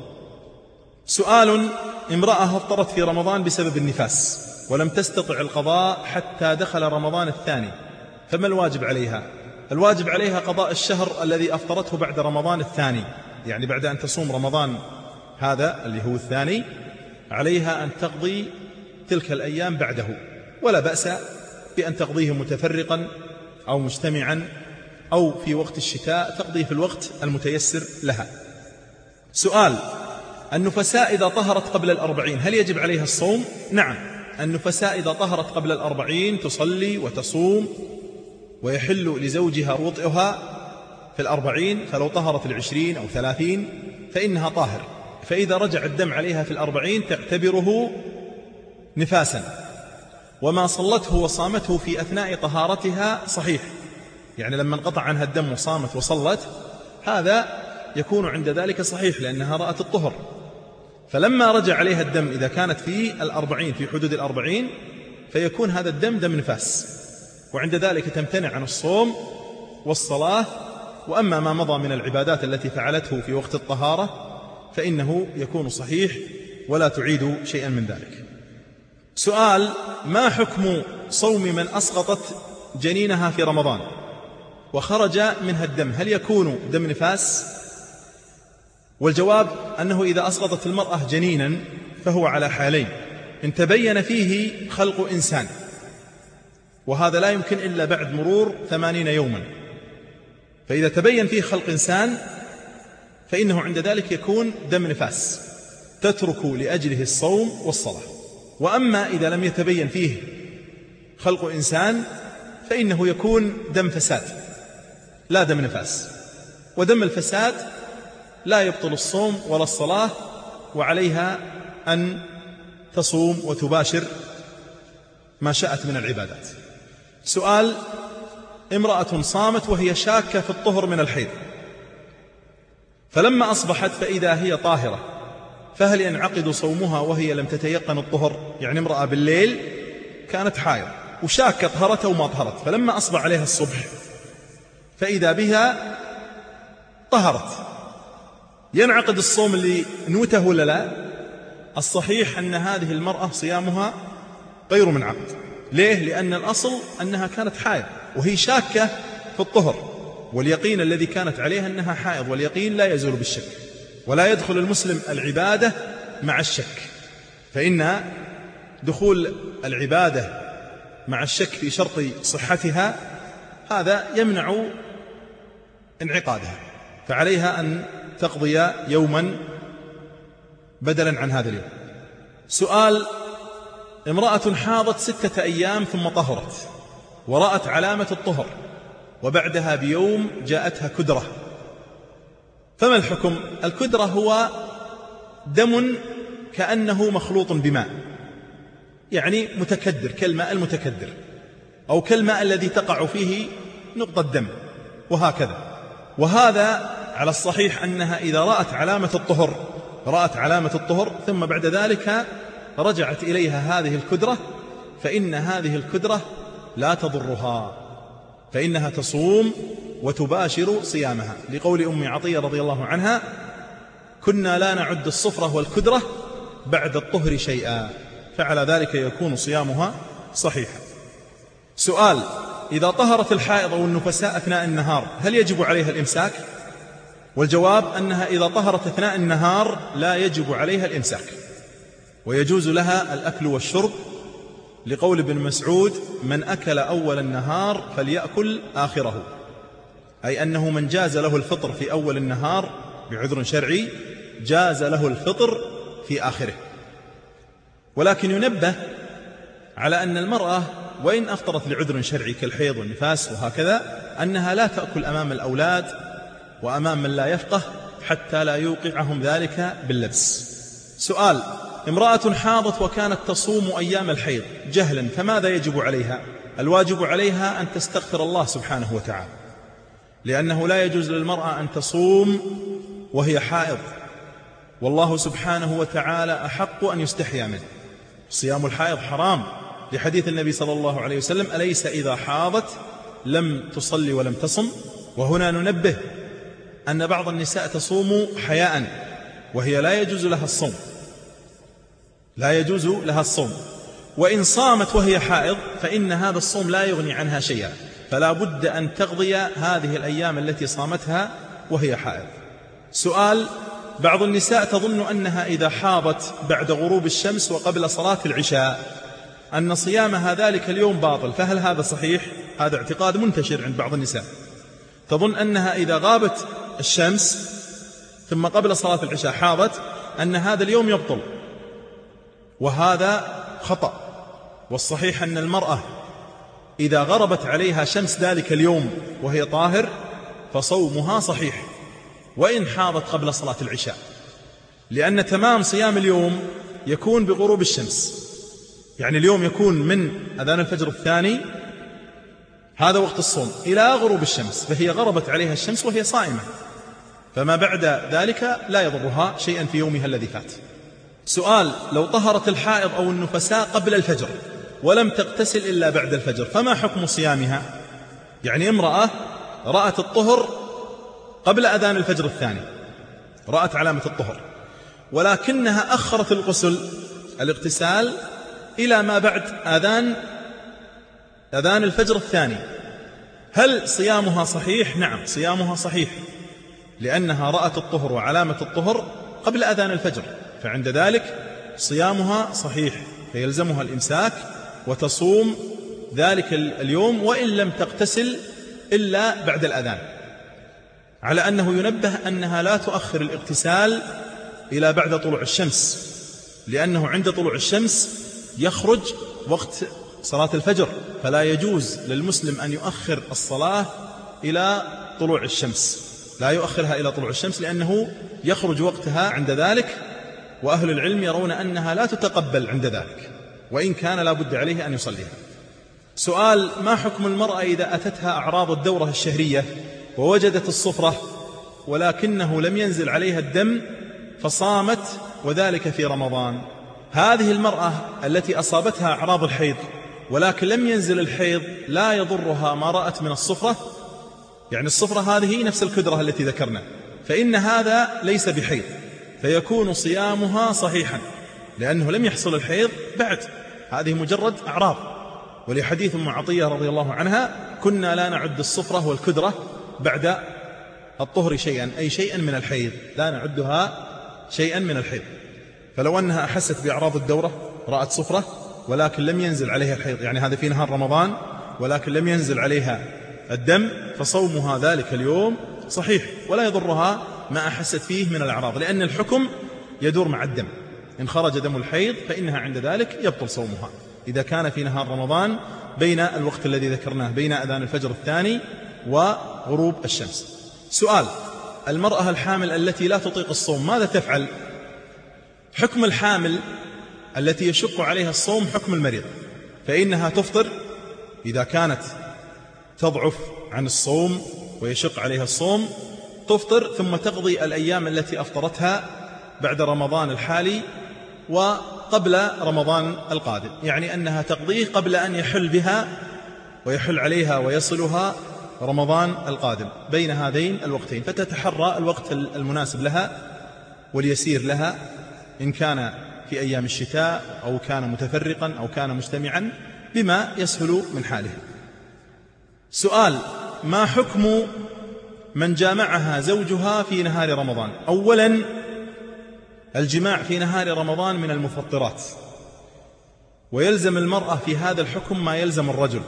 [SPEAKER 4] سؤال: امرأة أفطرت في رمضان بسبب النفاس ولم تستطع القضاء حتى دخل رمضان الثاني، فما الواجب عليها؟ الواجب عليها قضاء الشهر الذي أفطرته بعد رمضان الثاني، يعني بعد أن تصوم رمضان هذا اللي هو الثاني عليها أن تقضي تلك الأيام بعده، ولا بأس بأن تقضيه متفرقا أو مجتمعا أو في وقت الشتاء تقضيه في الوقت المتيسر لها. سؤال: النفساء إذا طهرت قبل الأربعين هل يجب عليها الصوم؟ نعم، النفساء إذا طهرت قبل الأربعين تصلي وتصوم، ويحل لزوجها وطئها في الأربعين، فلو طهرت العشرين أو ثلاثين فإنها طاهر، فإذا رجع الدم عليها في الأربعين تعتبره نفاسا، وما صلته وصامته في أثناء طهارتها صحيح، يعني لما انقطع عنها الدم وصامت وصلت هذا يكون عند ذلك صحيح لأنها رأت الطهر، فلما رجع عليها الدم إذا كانت في الأربعين في حدود الأربعين فيكون هذا الدم دم نفاس، وعند ذلك تمتنع عن الصوم والصلاة. وأما ما مضى من العبادات التي فعلته في وقت الطهارة فإنه يكون صحيح ولا تعيد شيئا من ذلك. سؤال: ما حكم صوم من أسقطت جنينها في رمضان وخرج منها الدم، هل يكون دم نفاس؟ والجواب أنه إذا أسقطت المرأة جنينا فهو على حالين: إن تبين فيه خلق إنسان، وهذا لا يمكن إلا بعد مرور ثمانين يوما، فإذا تبين فيه خلق إنسان فإنه عند ذلك يكون دم نفاس تترك لأجله الصوم والصلاة. وأما إذا لم يتبين فيه خلق إنسان فإنه يكون دم فساد لا دم نفاس، ودم الفساد لا يبطل الصوم ولا الصلاة، وعليها أن تصوم وتباشر ما شاءت من العبادات. سؤال: امرأة صامت وهي شاكة في الطهر من الحيض، فلما أصبحت فإذا هي طاهرة، فهل ينعقد صومها وهي لم تتيقن الطهر؟ يعني امرأة بالليل كانت حائض وشاكة طهرت وما طهرت، فلما أصبح عليها الصبح فإذا بها طهرت، ينعقد الصوم اللي نوته ولا لا؟ الصحيح أن هذه المرأة صيامها غير منعقد. ليه؟ لأن الأصل أنها كانت حائض وهي شاكة في الطهر، واليقين الذي كانت عليها أنها حائض، واليقين لا يزول بالشك، ولا يدخل المسلم العبادة مع الشك، فإن دخول العبادة مع الشك في شرط صحتها هذا يمنع انعقادها، فعليها أن تقضي يوما بدلا عن هذا اليوم. سؤال: امرأة حاضت ستة أيام ثم طهرت ورأت علامة الطهر، وبعدها بيوم جاءتها كدرة، فما الحكم؟ الكدرة هو دم كأنه مخلوط بماء، يعني متكدر كالماء المتكدر، أو كالماء الذي تقع فيه نقطة دم، وهكذا. وهذا على الصحيح أنها إذا رأت علامة الطهر رأت علامة الطهر ثم بعد ذلك رجعت إليها هذه الكدرة، فإن هذه الكدرة لا تضرها، فإنها تصوم وتباشر صيامها، لقول أم عطية رضي الله عنها: كنا لا نعد الصفرة والكدرة بعد الطهر شيئا، فعلى ذلك يكون صيامها صحيحا. سؤال: إذا طهرت الحائض والنفساء أثناء النهار هل يجب عليها الإمساك؟ والجواب أنها إذا طهرت أثناء النهار لا يجب عليها الإمساك، ويجوز لها الأكل والشرب، لقول ابن مسعود: من أكل أول النهار فليأكل آخره، أي أنه من جاز له الفطر في أول النهار بعذر شرعي جاز له الفطر في آخره. ولكن ينبه على أن المرأة وإن أفطرت لعذر شرعي كالحيض والنفاس وهكذا أنها لا تأكل أمام الأولاد وأمام من لا يفقه حتى لا يوقعهم ذلك باللبس. سؤال: امرأة حاضت وكانت تصوم أيام الحيض جهلا، فماذا يجب عليها؟ الواجب عليها أن تستغفر الله سبحانه وتعالى، لأنه لا يجوز للمرأة أن تصوم وهي حائض، والله سبحانه وتعالى أحق أن يستحيا منه. صيام الحائض حرام، لحديث النبي صلى الله عليه وسلم: أليس إذا حاضت لم تصلي ولم تصم؟ وهنا ننبه أن بعض النساء تصوم حياء وهي لا يجوز لها الصوم، لا يجوز لها الصوم، وإن صامت وهي حائض فإن هذا الصوم لا يغني عنها شيئا، فلا بد أن تقضي هذه الأيام التي صامتها وهي حائض. سؤال: بعض النساء تظن أنها إذا حاضت بعد غروب الشمس وقبل صلاة العشاء أن صيامها ذلك اليوم باطل، فهل هذا صحيح؟ هذا اعتقاد منتشر عند بعض النساء، تظن أنها إذا غابت الشمس ثم قبل صلاة العشاء حاضت أن هذا اليوم يبطل، وهذا خطأ. والصحيح أن المرأة إذا غربت عليها شمس ذلك اليوم وهي طاهر فصومها صحيح وإن حاضت قبل صلاة العشاء، لأن تمام صيام اليوم يكون بغروب الشمس، يعني اليوم يكون من أذان الفجر الثاني هذا وقت الصوم إلى غروب الشمس، فهي غربت عليها الشمس وهي صائمة، فما بعد ذلك لا يضرها شيئا في يومها الذي فات. سؤال: لو طهرت الحائض أو النفساء قبل الفجر ولم تغتسل إلا بعد الفجر فما حكم صيامها؟ يعني امرأة رأت الطهر قبل أذان الفجر الثاني، رأت علامة الطهر، ولكنها أخرت الغسل الاغتسال إلى ما بعد أذان أذان الفجر الثاني، هل صيامها صحيح؟ نعم، صيامها صحيح، لأنها رأت الطهر وعلامة الطهر قبل أذان الفجر، فعند ذلك صيامها صحيح، فيلزمها الإمساك وتصوم ذلك اليوم وإن لم تغتسل إلا بعد الأذان، على أنه ينبه أنها لا تؤخر الاغتسال إلى بعد طلوع الشمس، لأنه عند طلوع الشمس يخرج وقت صلاة الفجر، فلا يجوز للمسلم أن يؤخر الصلاة إلى طلوع الشمس، لا يؤخرها إلى طلوع الشمس، لأنه يخرج وقتها عند ذلك، وأهل العلم يرون أنها لا تتقبل عند ذلك، وإن كان لا بد عليه أن يصليها. سؤال: ما حكم المرأة إذا أتتها أعراض الدورة الشهرية ووجدت الصفرة ولكنه لم ينزل عليها الدم فصامت وذلك في رمضان؟ هذه المرأة التي أصابتها أعراض الحيض ولكن لم ينزل الحيض لا يضرها ما رأت من الصفرة، يعني الصفرة هذه نفس الكدرة التي ذكرنا، فإن هذا ليس بحيض، فيكون صيامها صحيحا لأنه لم يحصل الحيض بعد، هذه مجرد أعراض. ولحديث أم عطية رضي الله عنها: كنا لا نعد الصفرة والكدرة بعد الطهر شيئا، أي شيئا من الحيض، لا نعدها شيئا من الحيض. فلو أنها أحست بأعراض الدورة، رأت صفرة ولكن لم ينزل عليها الحيض، يعني هذا في نهار رمضان ولكن لم ينزل عليها الدم، فصومها ذلك اليوم صحيح ولا يضرها ما أحست فيه من الأعراض، لأن الحكم يدور مع الدم، إن خرج دم الحيض فإنها عند ذلك يبطل صومها إذا كان في نهار رمضان بين الوقت الذي ذكرناه، بين أذان الفجر الثاني وغروب الشمس. سؤال: المرأة الحامل التي لا تطيق الصوم ماذا تفعل؟ حكم الحامل التي يشق عليها الصوم حكم المريض، فإنها تفطر إذا كانت تضعف عن الصوم ويشق عليها الصوم، تفطر ثم تقضي الأيام التي أفطرتها بعد رمضان الحالي وقبل رمضان القادم، يعني أنها تقضيه قبل أن يحل بها ويحل عليها ويصلها رمضان القادم، بين هذين الوقتين، فتتحرى الوقت المناسب لها واليسير لها، إن كان في أيام الشتاء أو كان متفرقا أو كان مجتمعا بما يسهل من حاله. سؤال: ما حكم من جامعها زوجها في نهار رمضان؟ أولا، الجماع في نهار رمضان من المفطرات، ويلزم المرأة في هذا الحكم ما يلزم الرجل،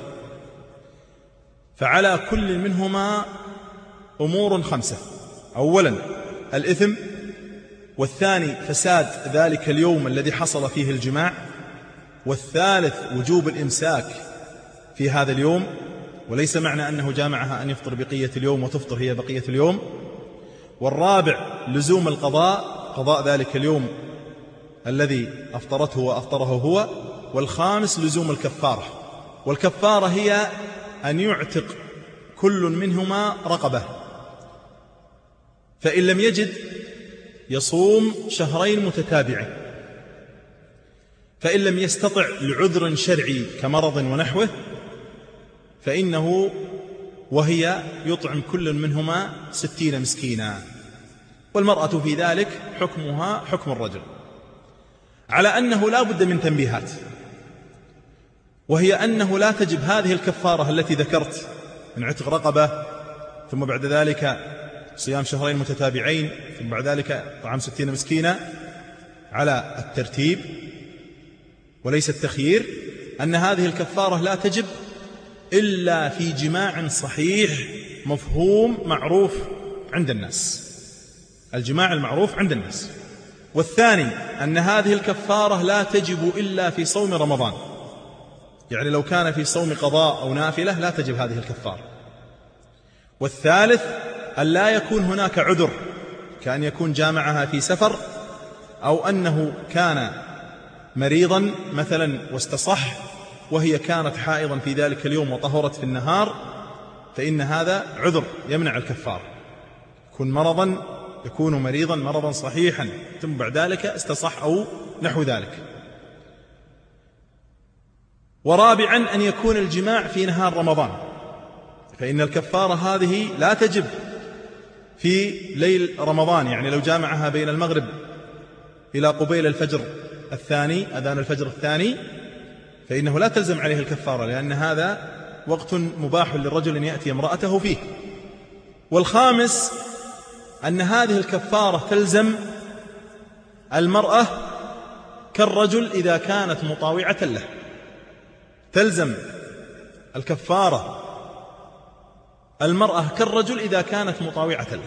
[SPEAKER 4] فعلى كل منهما أمور خمسة: أولا الإثم، والثاني فساد ذلك اليوم الذي حصل فيه الجماع، والثالث وجوب الإمساك في هذا اليوم، وليس معنى أنه جامعها أن يفطر بقية اليوم وتفطر هي بقية اليوم، والرابع لزوم القضاء، قضاء ذلك اليوم الذي أفطرته وأفطره هو، والخامس لزوم الكفارة، والكفارة هي أن يعتق كل منهما رقبة، فإن لم يجد يصوم شهرين متتابعين، فإن لم يستطع لعذر شرعي كمرض ونحوه فإنه وهي يطعم كل منهما ستين مسكينا، والمرأة في ذلك حكمها حكم الرجل، على أنه لا بد من تنبيهات، وهي أنه لا تجب هذه الكفارة التي ذكرت من عتق رقبة ثم بعد ذلك صيام شهرين متتابعين ثم بعد ذلك طعام ستين مسكينا على الترتيب وليس التخيير، أن هذه الكفارة لا تجب إلا في جماع صحيح مفهوم معروف عند الناس، الجماع المعروف عند الناس. والثاني أن هذه الكفارة لا تجب إلا في صوم رمضان، يعني لو كان في صوم قضاء أو نافلة لا تجب هذه الكفارة. والثالث أن لا يكون هناك عذر، كأن يكون جامعها في سفر، أو أنه كان مريضا مثلا واستصح وهي كانت حائضا في ذلك اليوم وطهرت في النهار، فإن هذا عذر يمنع الكفارة، يكون مرضا يكون مريضا مرضا صحيحا ثم بعد ذلك استصح أو نحو ذلك. ورابعا أن يكون الجماع في نهار رمضان، فإن الكفارة هذه لا تجب في ليل رمضان، يعني لو جامعها بين المغرب إلى قبيل الفجر الثاني، أذان الفجر الثاني، فإنه لا تلزم عليه الكفارة، لأن هذا وقت مباح للرجل أن يأتي امرأته فيه. والخامس أن هذه الكفارة تلزم المرأة كالرجل إذا كانت مطاوعة له، تلزم الكفارة المرأة كالرجل إذا كانت مطاوعة له.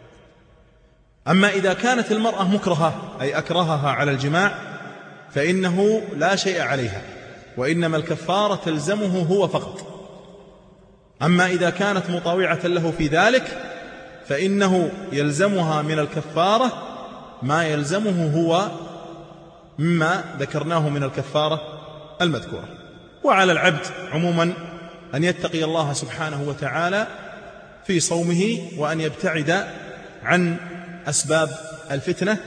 [SPEAKER 4] أما إذا كانت المرأة مكرهة أي أكرهها على الجماع فإنه لا شيء عليها، وإنما الكفارة تلزمه هو فقط. أما إذا كانت مطاوعة له في ذلك فإنه يلزمها من الكفارة ما يلزمه هو مما ذكرناه من الكفارة المذكورة. وعلى العبد عموما أن يتقي الله سبحانه وتعالى في صومه، وأن يبتعد عن أسباب الفتنة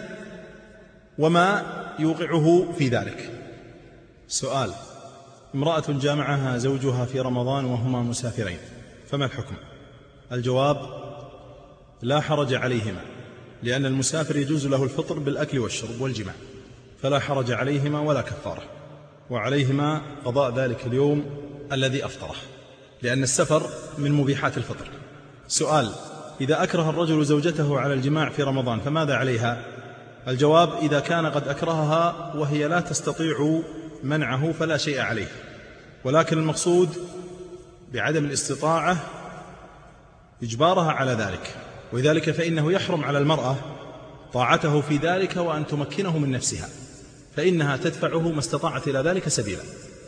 [SPEAKER 4] وما يوقعه في ذلك. سؤال: امرأة جامعها زوجها في رمضان وهما مسافرين، فما الحكم؟ الجواب: لا حرج عليهما، لأن المسافر يجوز له الفطر بالأكل والشرب والجماع، فلا حرج عليهما ولا كفارة، وعليهما قضاء ذلك اليوم الذي أفطره، لأن السفر من مبيحات الفطر. سؤال: إذا أكره الرجل زوجته على الجماع في رمضان فماذا عليها؟ الجواب: إذا كان قد أكرهها وهي لا تستطيع منعه فلا شيء عليه، ولكن المقصود بعدم الاستطاعة إجبارها على ذلك، ولذلك فإنه يحرم على المرأة طاعته في ذلك وأن تمكنه من نفسها، فإنها تدفعه ما استطاعت إلى ذلك سبيلا،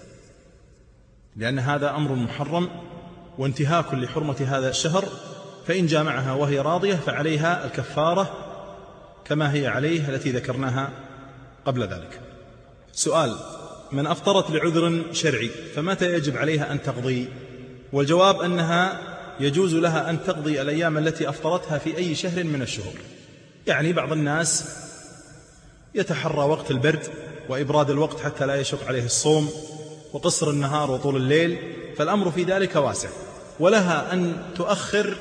[SPEAKER 4] لأن هذا أمر محرم وانتهاك لحرمة هذا الشهر. فإن جامعها وهي راضية فعليها الكفارة كما هي عليه التي ذكرناها قبل ذلك. سؤال: من أفطرت لعذر شرعي فمتى يجب عليها أن تقضي؟ والجواب أنها يجوز لها أن تقضي الأيام التي أفطرتها في أي شهر من الشهور. يعني بعض الناس يتحرى وقت البرد وإبراد الوقت حتى لا يشق عليه الصوم وقصر النهار وطول الليل، فالأمر في ذلك واسع، ولها أن تؤخر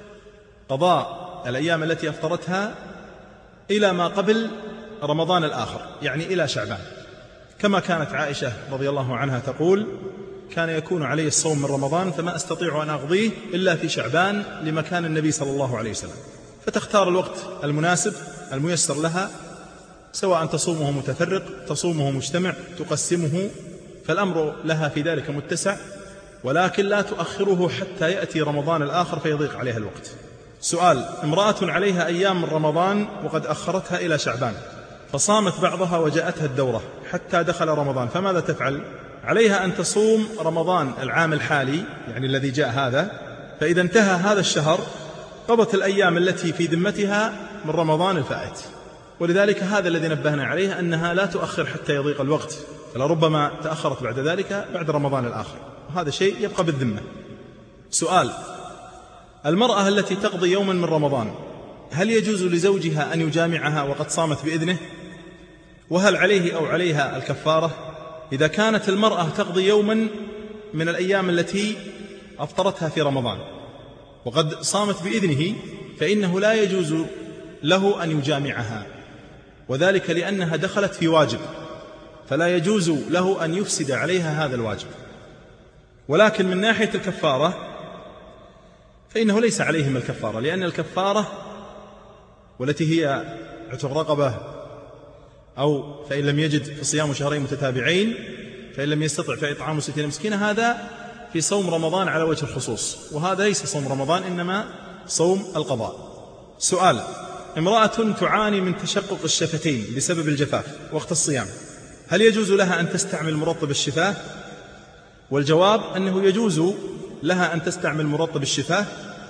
[SPEAKER 4] قضاء الأيام التي أفطرتها إلى ما قبل رمضان الآخر، يعني إلى شعبان، كما كانت عائشة رضي الله عنها تقول: كان يكون علي الصوم من رمضان فما أستطيع أن أقضيه إلا في شعبان لمكان النبي صلى الله عليه وسلم. فتختار الوقت المناسب الميسر لها، سواء تصومه متفرق تصومه مجتمع تقسمه، فالأمر لها في ذلك متسع، ولكن لا تؤخره حتى يأتي رمضان الآخر فيضيق عليها الوقت. سؤال: امرأة عليها أيام من رمضان وقد أخرتها إلى شعبان، فصامت بعضها وجاءتها الدورة حتى دخل رمضان، فماذا تفعل؟ عليها أن تصوم رمضان العام الحالي، يعني الذي جاء هذا، فإذا انتهى هذا الشهر قضت الأيام التي في ذمتها من رمضان الفائت. ولذلك هذا الذي نبهنا عليه، أنها لا تؤخر حتى يضيق الوقت، فلربما تأخرت بعد ذلك بعد رمضان الآخر، وهذا شيء يبقى بالذمة. سؤال: المرأة التي تقضي يوما من رمضان هل يجوز لزوجها أن يجامعها وقد صامت بإذنه؟ وهل عليه أو عليها الكفارة؟ إذا كانت المرأة تقضي يوما من الأيام التي أفطرتها في رمضان وقد صامت بإذنه فإنه لا يجوز له أن يجامعها، وذلك لأنها دخلت في واجب، فلا يجوز له أن يفسد عليها هذا الواجب. ولكن من ناحية الكفارة فإنه ليس عليهم الكفارة، لأن الكفارة والتي هي عتق رقبة، أو فإن لم يجد فصيام شهرين متتابعين، فإن لم يستطع فإطعام ستين مسكينة، هذا في صوم رمضان على وجه الخصوص، وهذا ليس صوم رمضان إنما صوم القضاء. سؤال: امرأة تعاني من تشقق الشفتين بسبب الجفاف وقت الصيام، هل يجوز لها أن تستعمل مرطب الشفاه؟ والجواب أنه يجوز لها أن تستعمل مرطب الشفاه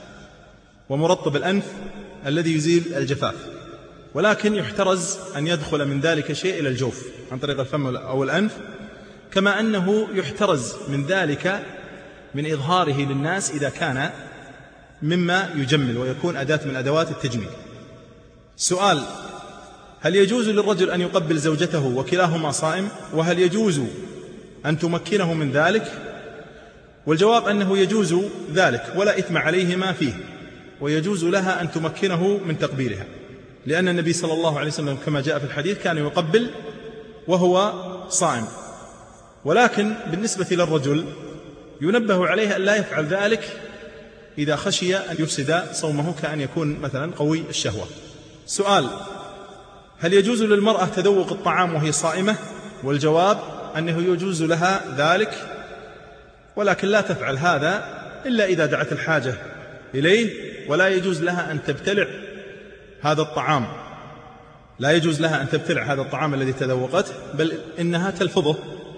[SPEAKER 4] ومرطب الأنف الذي يزيل الجفاف، ولكن يحترز أن يدخل من ذلك شيء إلى الجوف عن طريق الفم أو الأنف، كما أنه يحترز من ذلك من إظهاره للناس إذا كان مما يجمل ويكون أداة من أدوات التجميل. سؤال: هل يجوز للرجل أن يقبل زوجته وكلاهما صائم؟ وهل يجوز أن تمكنه من ذلك؟ والجواب أنه يجوز ذلك ولا إثم عليهما فيه، ويجوز لها أن تمكنه من تقبيلها، لأن النبي صلى الله عليه وسلم كما جاء في الحديث كان يقبل وهو صائم. ولكن بالنسبة للرجل ينبه عليه أن لا يفعل ذلك إذا خشي أن يفسد صومه، كأن يكون مثلا قوي الشهوة. سؤال: هل يجوز للمرأة تذوق الطعام وهي صائمة؟ والجواب أنه يجوز لها ذلك، ولكن لا تفعل هذا إلا إذا دعت الحاجة إليه، ولا يجوز لها أن تبتلع هذا الطعام، لا يجوز لها أن تبتلع هذا الطعام الذي تذوقته، بل إنها تلفظه،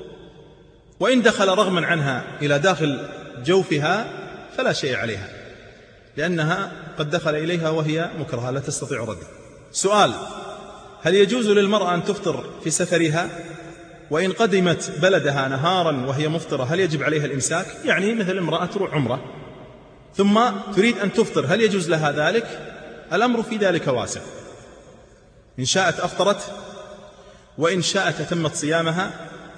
[SPEAKER 4] وإن دخل رغما عنها إلى داخل جوفها فلا شيء عليها، لأنها قد دخل إليها وهي مكرهة لا تستطيع رده. سؤال: هل يجوز للمرأة أن تفطر في سفرها؟ وإن قدمت بلدها نهارا وهي مفطرة هل يجب عليها الإمساك؟ يعني مثل امرأة تروح عمرة ثم تريد أن تفطر، هل يجوز لها ذلك؟ الأمر في ذلك واسع، إن شاءت أفطرت، وإن شاءت أتمت صيامها،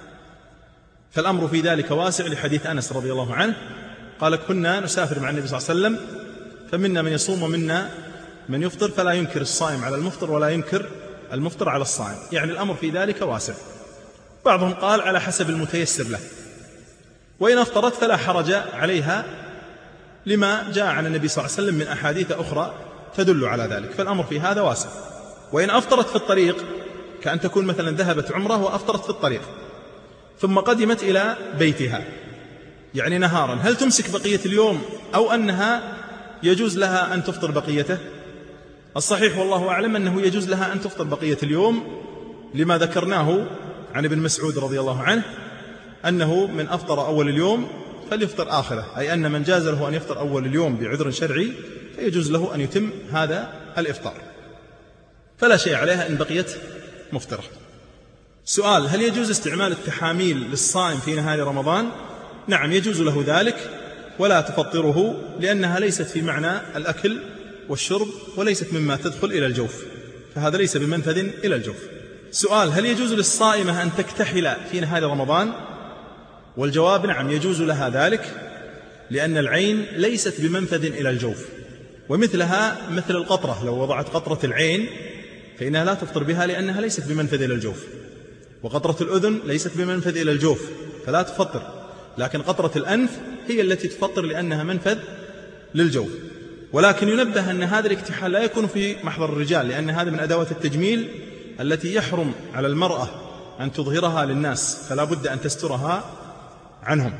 [SPEAKER 4] فالأمر في ذلك واسع، لحديث أنس رضي الله عنه قال: كنا نسافر مع النبي صلى الله عليه وسلم فمنا من يصوم ومنا من يفطر، فلا ينكر الصائم على المفطر ولا ينكر المفطر على الصائم، يعني الأمر في ذلك واسع. بعضهم قال على حسب المتيسر له، وإن أفطرت فلا حرج عليها لما جاء عن النبي صلى الله عليه وسلم من أحاديث أخرى تدل على ذلك، فالأمر في هذا واسع. وإن أفطرت في الطريق، كأن تكون مثلا ذهبت عمره وأفطرت في الطريق ثم قدمت إلى بيتها يعني نهارا، هل تمسك بقية اليوم أو أنها يجوز لها أن تفطر بقيته؟ الصحيح والله أعلم أنه يجوز لها أن تفطر بقية اليوم، لما ذكرناه عن ابن مسعود رضي الله عنه أنه من أفطر أول اليوم فليفطر آخره، أي أن من جاز له أن يفطر أول اليوم بعذر شرعي فيجوز له أن يتم هذا الإفطار، فلا شيء عليها إن بقيت مفطرة. سؤال: هل يجوز استعمال التحاميل للصائم في نهار رمضان؟ نعم، يجوز له ذلك، ولا تفطره، لأنها ليست في معنى الأكل والشرب، وليست مما تدخل إلى الجوف، فهذا ليس بمنفذ إلى الجوف. سؤال: هل يجوز للصائمة أن تكتحل في نهار رمضان؟ والجواب نعم، يجوز لها ذلك، لأن العين ليست بمنفذ إلى الجوف، ومثلها مثل القطرة، لو وضعت قطرة العين فإنها لا تفطر بها لأنها ليست بمنفذ إلى الجوف، وقطرة الأذن ليست بمنفذ إلى الجوف فلا تفطر، لكن قطرة الأنف هي التي تفطر لأنها منفذ للجوف. ولكن ينبه أن هذا الاكتحال لا يكون في محضر الرجال، لأن هذا من أدوات التجميل التي يحرم على المرأة أن تظهرها للناس، فلا بد أن تسترها عنهم.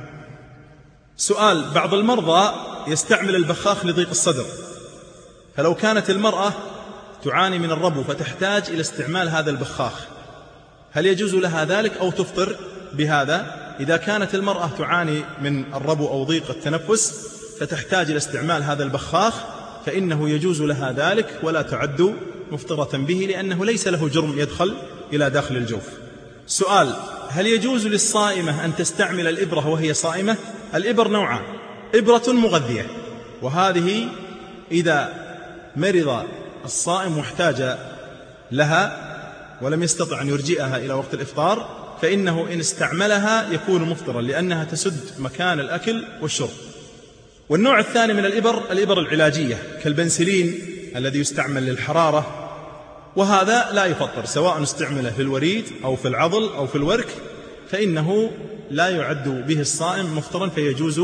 [SPEAKER 4] سؤال: بعض المرضى يستعمل البخاخ لضيق الصدر، فلو كانت المرأة تعاني من الربو فتحتاج إلى استعمال هذا البخاخ، هل يجوز لها ذلك أو تفطر بهذا؟ إذا كانت المرأة تعاني من الربو أو ضيق التنفس فتحتاج إلى استعمال هذا البخاخ فإنه يجوز لها ذلك، ولا تعد مفطرة به، لأنه ليس له جرم يدخل إلى داخل الجوف. سؤال: هل يجوز للصائمة أن تستعمل الإبرة وهي صائمة؟ الإبر نوعان: إبرة مغذية، وهذه إذا مرض الصائم واحتاج لها ولم يستطع أن يرجئها إلى وقت الإفطار فإنه إن استعملها يكون مفطرا، لأنها تسد مكان الأكل والشرب. والنوع الثاني من الإبر الإبر العلاجية كالبنسلين الذي يستعمل للحرارة، وهذا لا يفطر، سواء استعمل في الوريد أو في العضل أو في الورك، فإنه لا يعد به الصائم مفطرا، فيجوز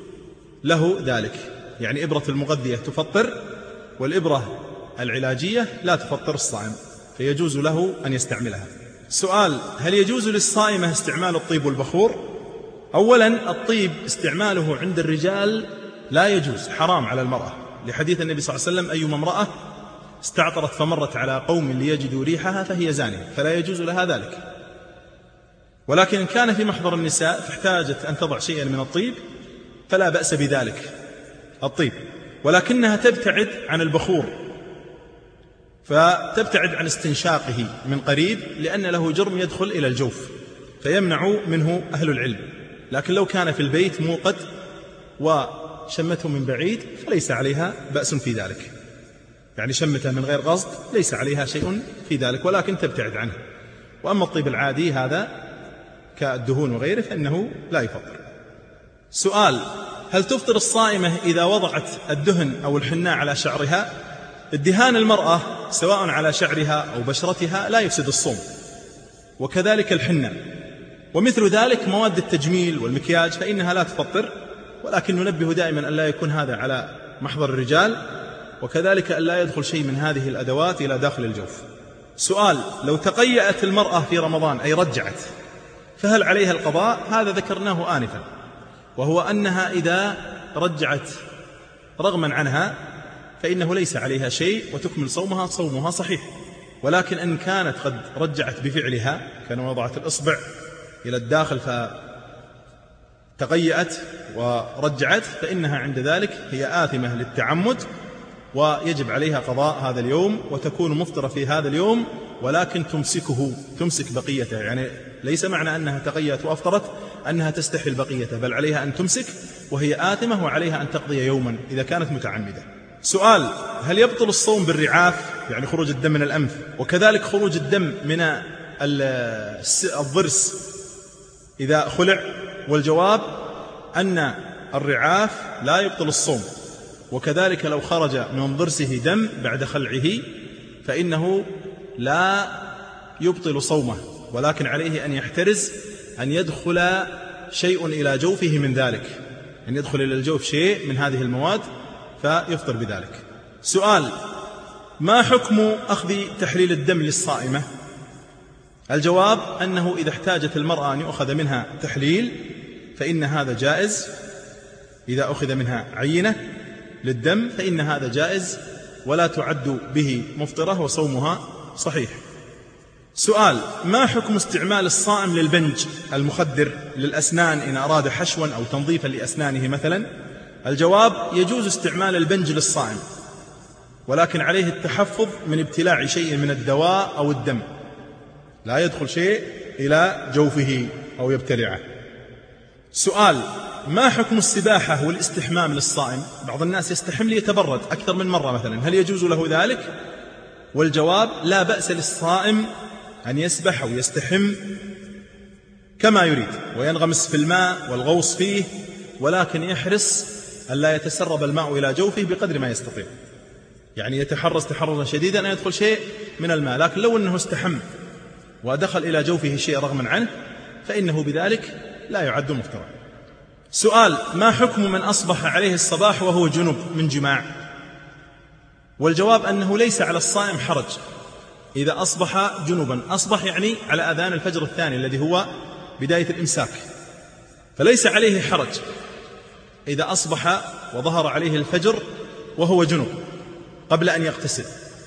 [SPEAKER 4] له ذلك. يعني إبرة المغذية تفطر، والإبرة العلاجية لا تفطر الصائم، فيجوز له أن يستعملها. سؤال: هل يجوز للصائمة استعمال الطيب والبخور؟ أولا، الطيب استعماله عند الرجال لا يجوز، حرام على المرأة، لحديث النبي صلى الله عليه وسلم: أيما امرأة استعطرت فمرت على قوم ليجدوا ريحها فهي زانية، فلا يجوز لها ذلك. ولكن إن كان في محضر النساء فاحتاجت أن تضع شيئا من الطيب فلا بأس بذلك الطيب، ولكنها تبتعد عن البخور، فتبتعد عن استنشاقه من قريب، لأن له جرم يدخل إلى الجوف فيمنع منه أهل العلم. لكن لو كان في البيت موقد وشمته من بعيد فليس عليها بأس في ذلك. يعني شمته من غير قصد ليس عليها شيء في ذلك، ولكن تبتعد عنه. وأما الطيب العادي هذا كالدهون وغيره فإنه لا يفطر. سؤال: هل تفطر الصائمة إذا وضعت الدهن أو الحناء على شعرها؟ ادهان المرأة سواء على شعرها أو بشرتها لا يفسد الصوم، وكذلك الحناء، ومثل ذلك مواد التجميل والمكياج فإنها لا تفطر، ولكن ننبه دائما أن لا يكون هذا على محضر الرجال، وكذلك أن لا يدخل شيء من هذه الأدوات إلى داخل الجوف. سؤال: لو تقيأت المرأة في رمضان أي رجعت فهل عليها القضاء؟ هذا ذكرناه آنفا، وهو أنها إذا رجعت رغما عنها فإنه ليس عليها شيء وتكمل صومها، صومها صحيح. ولكن إن كانت قد رجعت بفعلها، كان وضعت الإصبع إلى الداخل فتقيأت ورجعت، فإنها عند ذلك هي آثمة للتعمد، ويجب عليها قضاء هذا اليوم، وتكون مفطرة في هذا اليوم، ولكن تمسكه، تمسك بقيته. يعني ليس معنى أنها تقيأت وأفطرت أنها تستحل بقيته، بل عليها أن تمسك وهي آثمة، وعليها أن تقضي يوما إذا كانت متعمدة. سؤال: هل يبطل الصوم بالرعاف، يعني خروج الدم من الأنف، وكذلك خروج الدم من الضرس إذا خلع؟ والجواب أن الرعاف لا يبطل الصوم، وكذلك لو خرج من ضرسه دم بعد خلعه فإنه لا يبطل صومه، ولكن عليه أن يحترز أن يدخل شيء إلى جوفه من ذلك، أن يدخل إلى الجوف شيء من هذه المواد فيفطر بذلك. سؤال: ما حكم أخذ تحليل الدم للصائمة؟ الجواب أنه إذا احتاجت المرأة أن يؤخذ منها تحليل فإن هذا جائز، إذا أخذ منها عينة للدم فإن هذا جائز ولا تعد به مفطرة وصومها صحيح. سؤال: ما حكم استعمال الصائم للبنج المخدر للأسنان إن أراد حشوا أو تنظيفا لأسنانه مثلا؟ الجواب: يجوز استعمال البنج للصائم، ولكن عليه التحفظ من ابتلاع شيء من الدواء أو الدم، لا يدخل شيء إلى جوفه أو يبتلعه. سؤال: ما حكم السباحة والاستحمام للصائم؟ بعض الناس يستحم ليتبرد أكثر من مرة مثلا، هل يجوز له ذلك؟ والجواب: لا بأس للصائم أن يسبح أو يستحم كما يريد وينغمس في الماء والغوص فيه، ولكن يحرص أن لا يتسرب الماء إلى جوفه بقدر ما يستطيع، يعني يتحرص تحرزا شديدا أن يدخل شيء من الماء. لكن لو أنه استحم ودخل إلى جوفه شيء رغما عنه فإنه بذلك لا يعد مفطرا. سؤال: ما حكم من أصبح عليه الصباح وهو جنب من جماع؟ والجواب أنه ليس على الصائم حرج إذا أصبح جنبا. أصبح يعني على أذان الفجر الثاني الذي هو بداية الإمساك، فليس عليه حرج إذا أصبح وظهر عليه الفجر وهو جنب قبل أن يغتسل.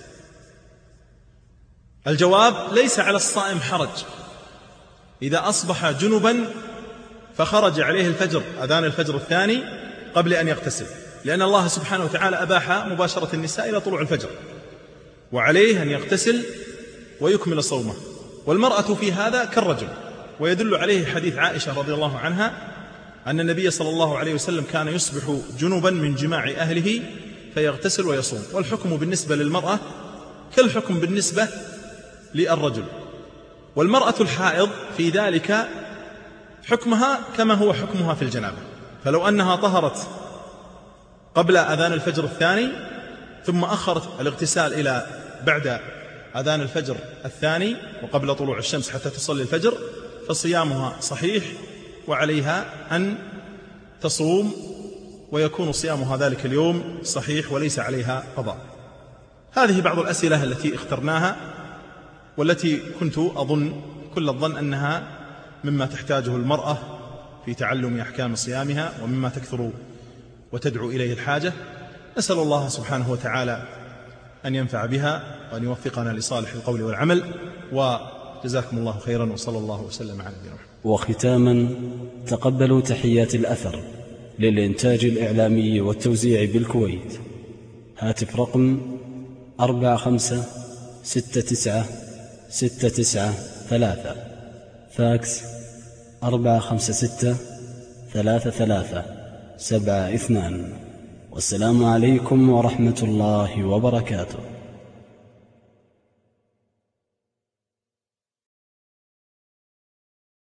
[SPEAKER 4] الجواب: ليس على الصائم حرج إذا أصبح جنبا فخرج عليه الفجر أذان الفجر الثاني قبل أن يغتسل، لأن الله سبحانه وتعالى أباح مباشرة النساء إلى طلوع الفجر، وعليه أن يغتسل ويكمل صومه. والمرأة في هذا كالرجل، ويدل عليه حديث عائشة رضي الله عنها أن النبي صلى الله عليه وسلم كان يصبح جنبا من جماع أهله فيغتسل ويصوم. والحكم بالنسبة للمرأة كالحكم بالنسبة للرجل. والمرأة الحائض في ذلك حكمها كما هو حكمها في الجنابة، فلو أنها طهرت قبل أذان الفجر الثاني ثم أخرت الاغتسال إلى بعد أذان الفجر الثاني وقبل طلوع الشمس حتى تصلي الفجر فصيامها صحيح، وعليها أن تصوم ويكون صيامها ذلك اليوم صحيح وليس عليها قضاء. هذه بعض الأسئلة التي اخترناها والتي كنت أظن كل الظن أنها مما تحتاجه المرأة في تعلم أحكام صيامها ومما تكثر وتدعو إليه الحاجة. نسأل الله سبحانه وتعالى أن ينفع بها وأن يوفقنا لصالح القول والعمل، وجزاكم الله خيرا، وصلى الله وسلم على نبينا محمد.
[SPEAKER 2] وختاما، تقبلوا تحيات الأثر للإنتاج الإعلامي والتوزيع بالكويت. هاتف رقم أربعة خمسة ستة تسعة ستة تسعة ثلاثة، فاكس أربعة خمسة ستة ثلاثة ثلاثة سبعة اثنان. والسلام عليكم ورحمة الله وبركاته.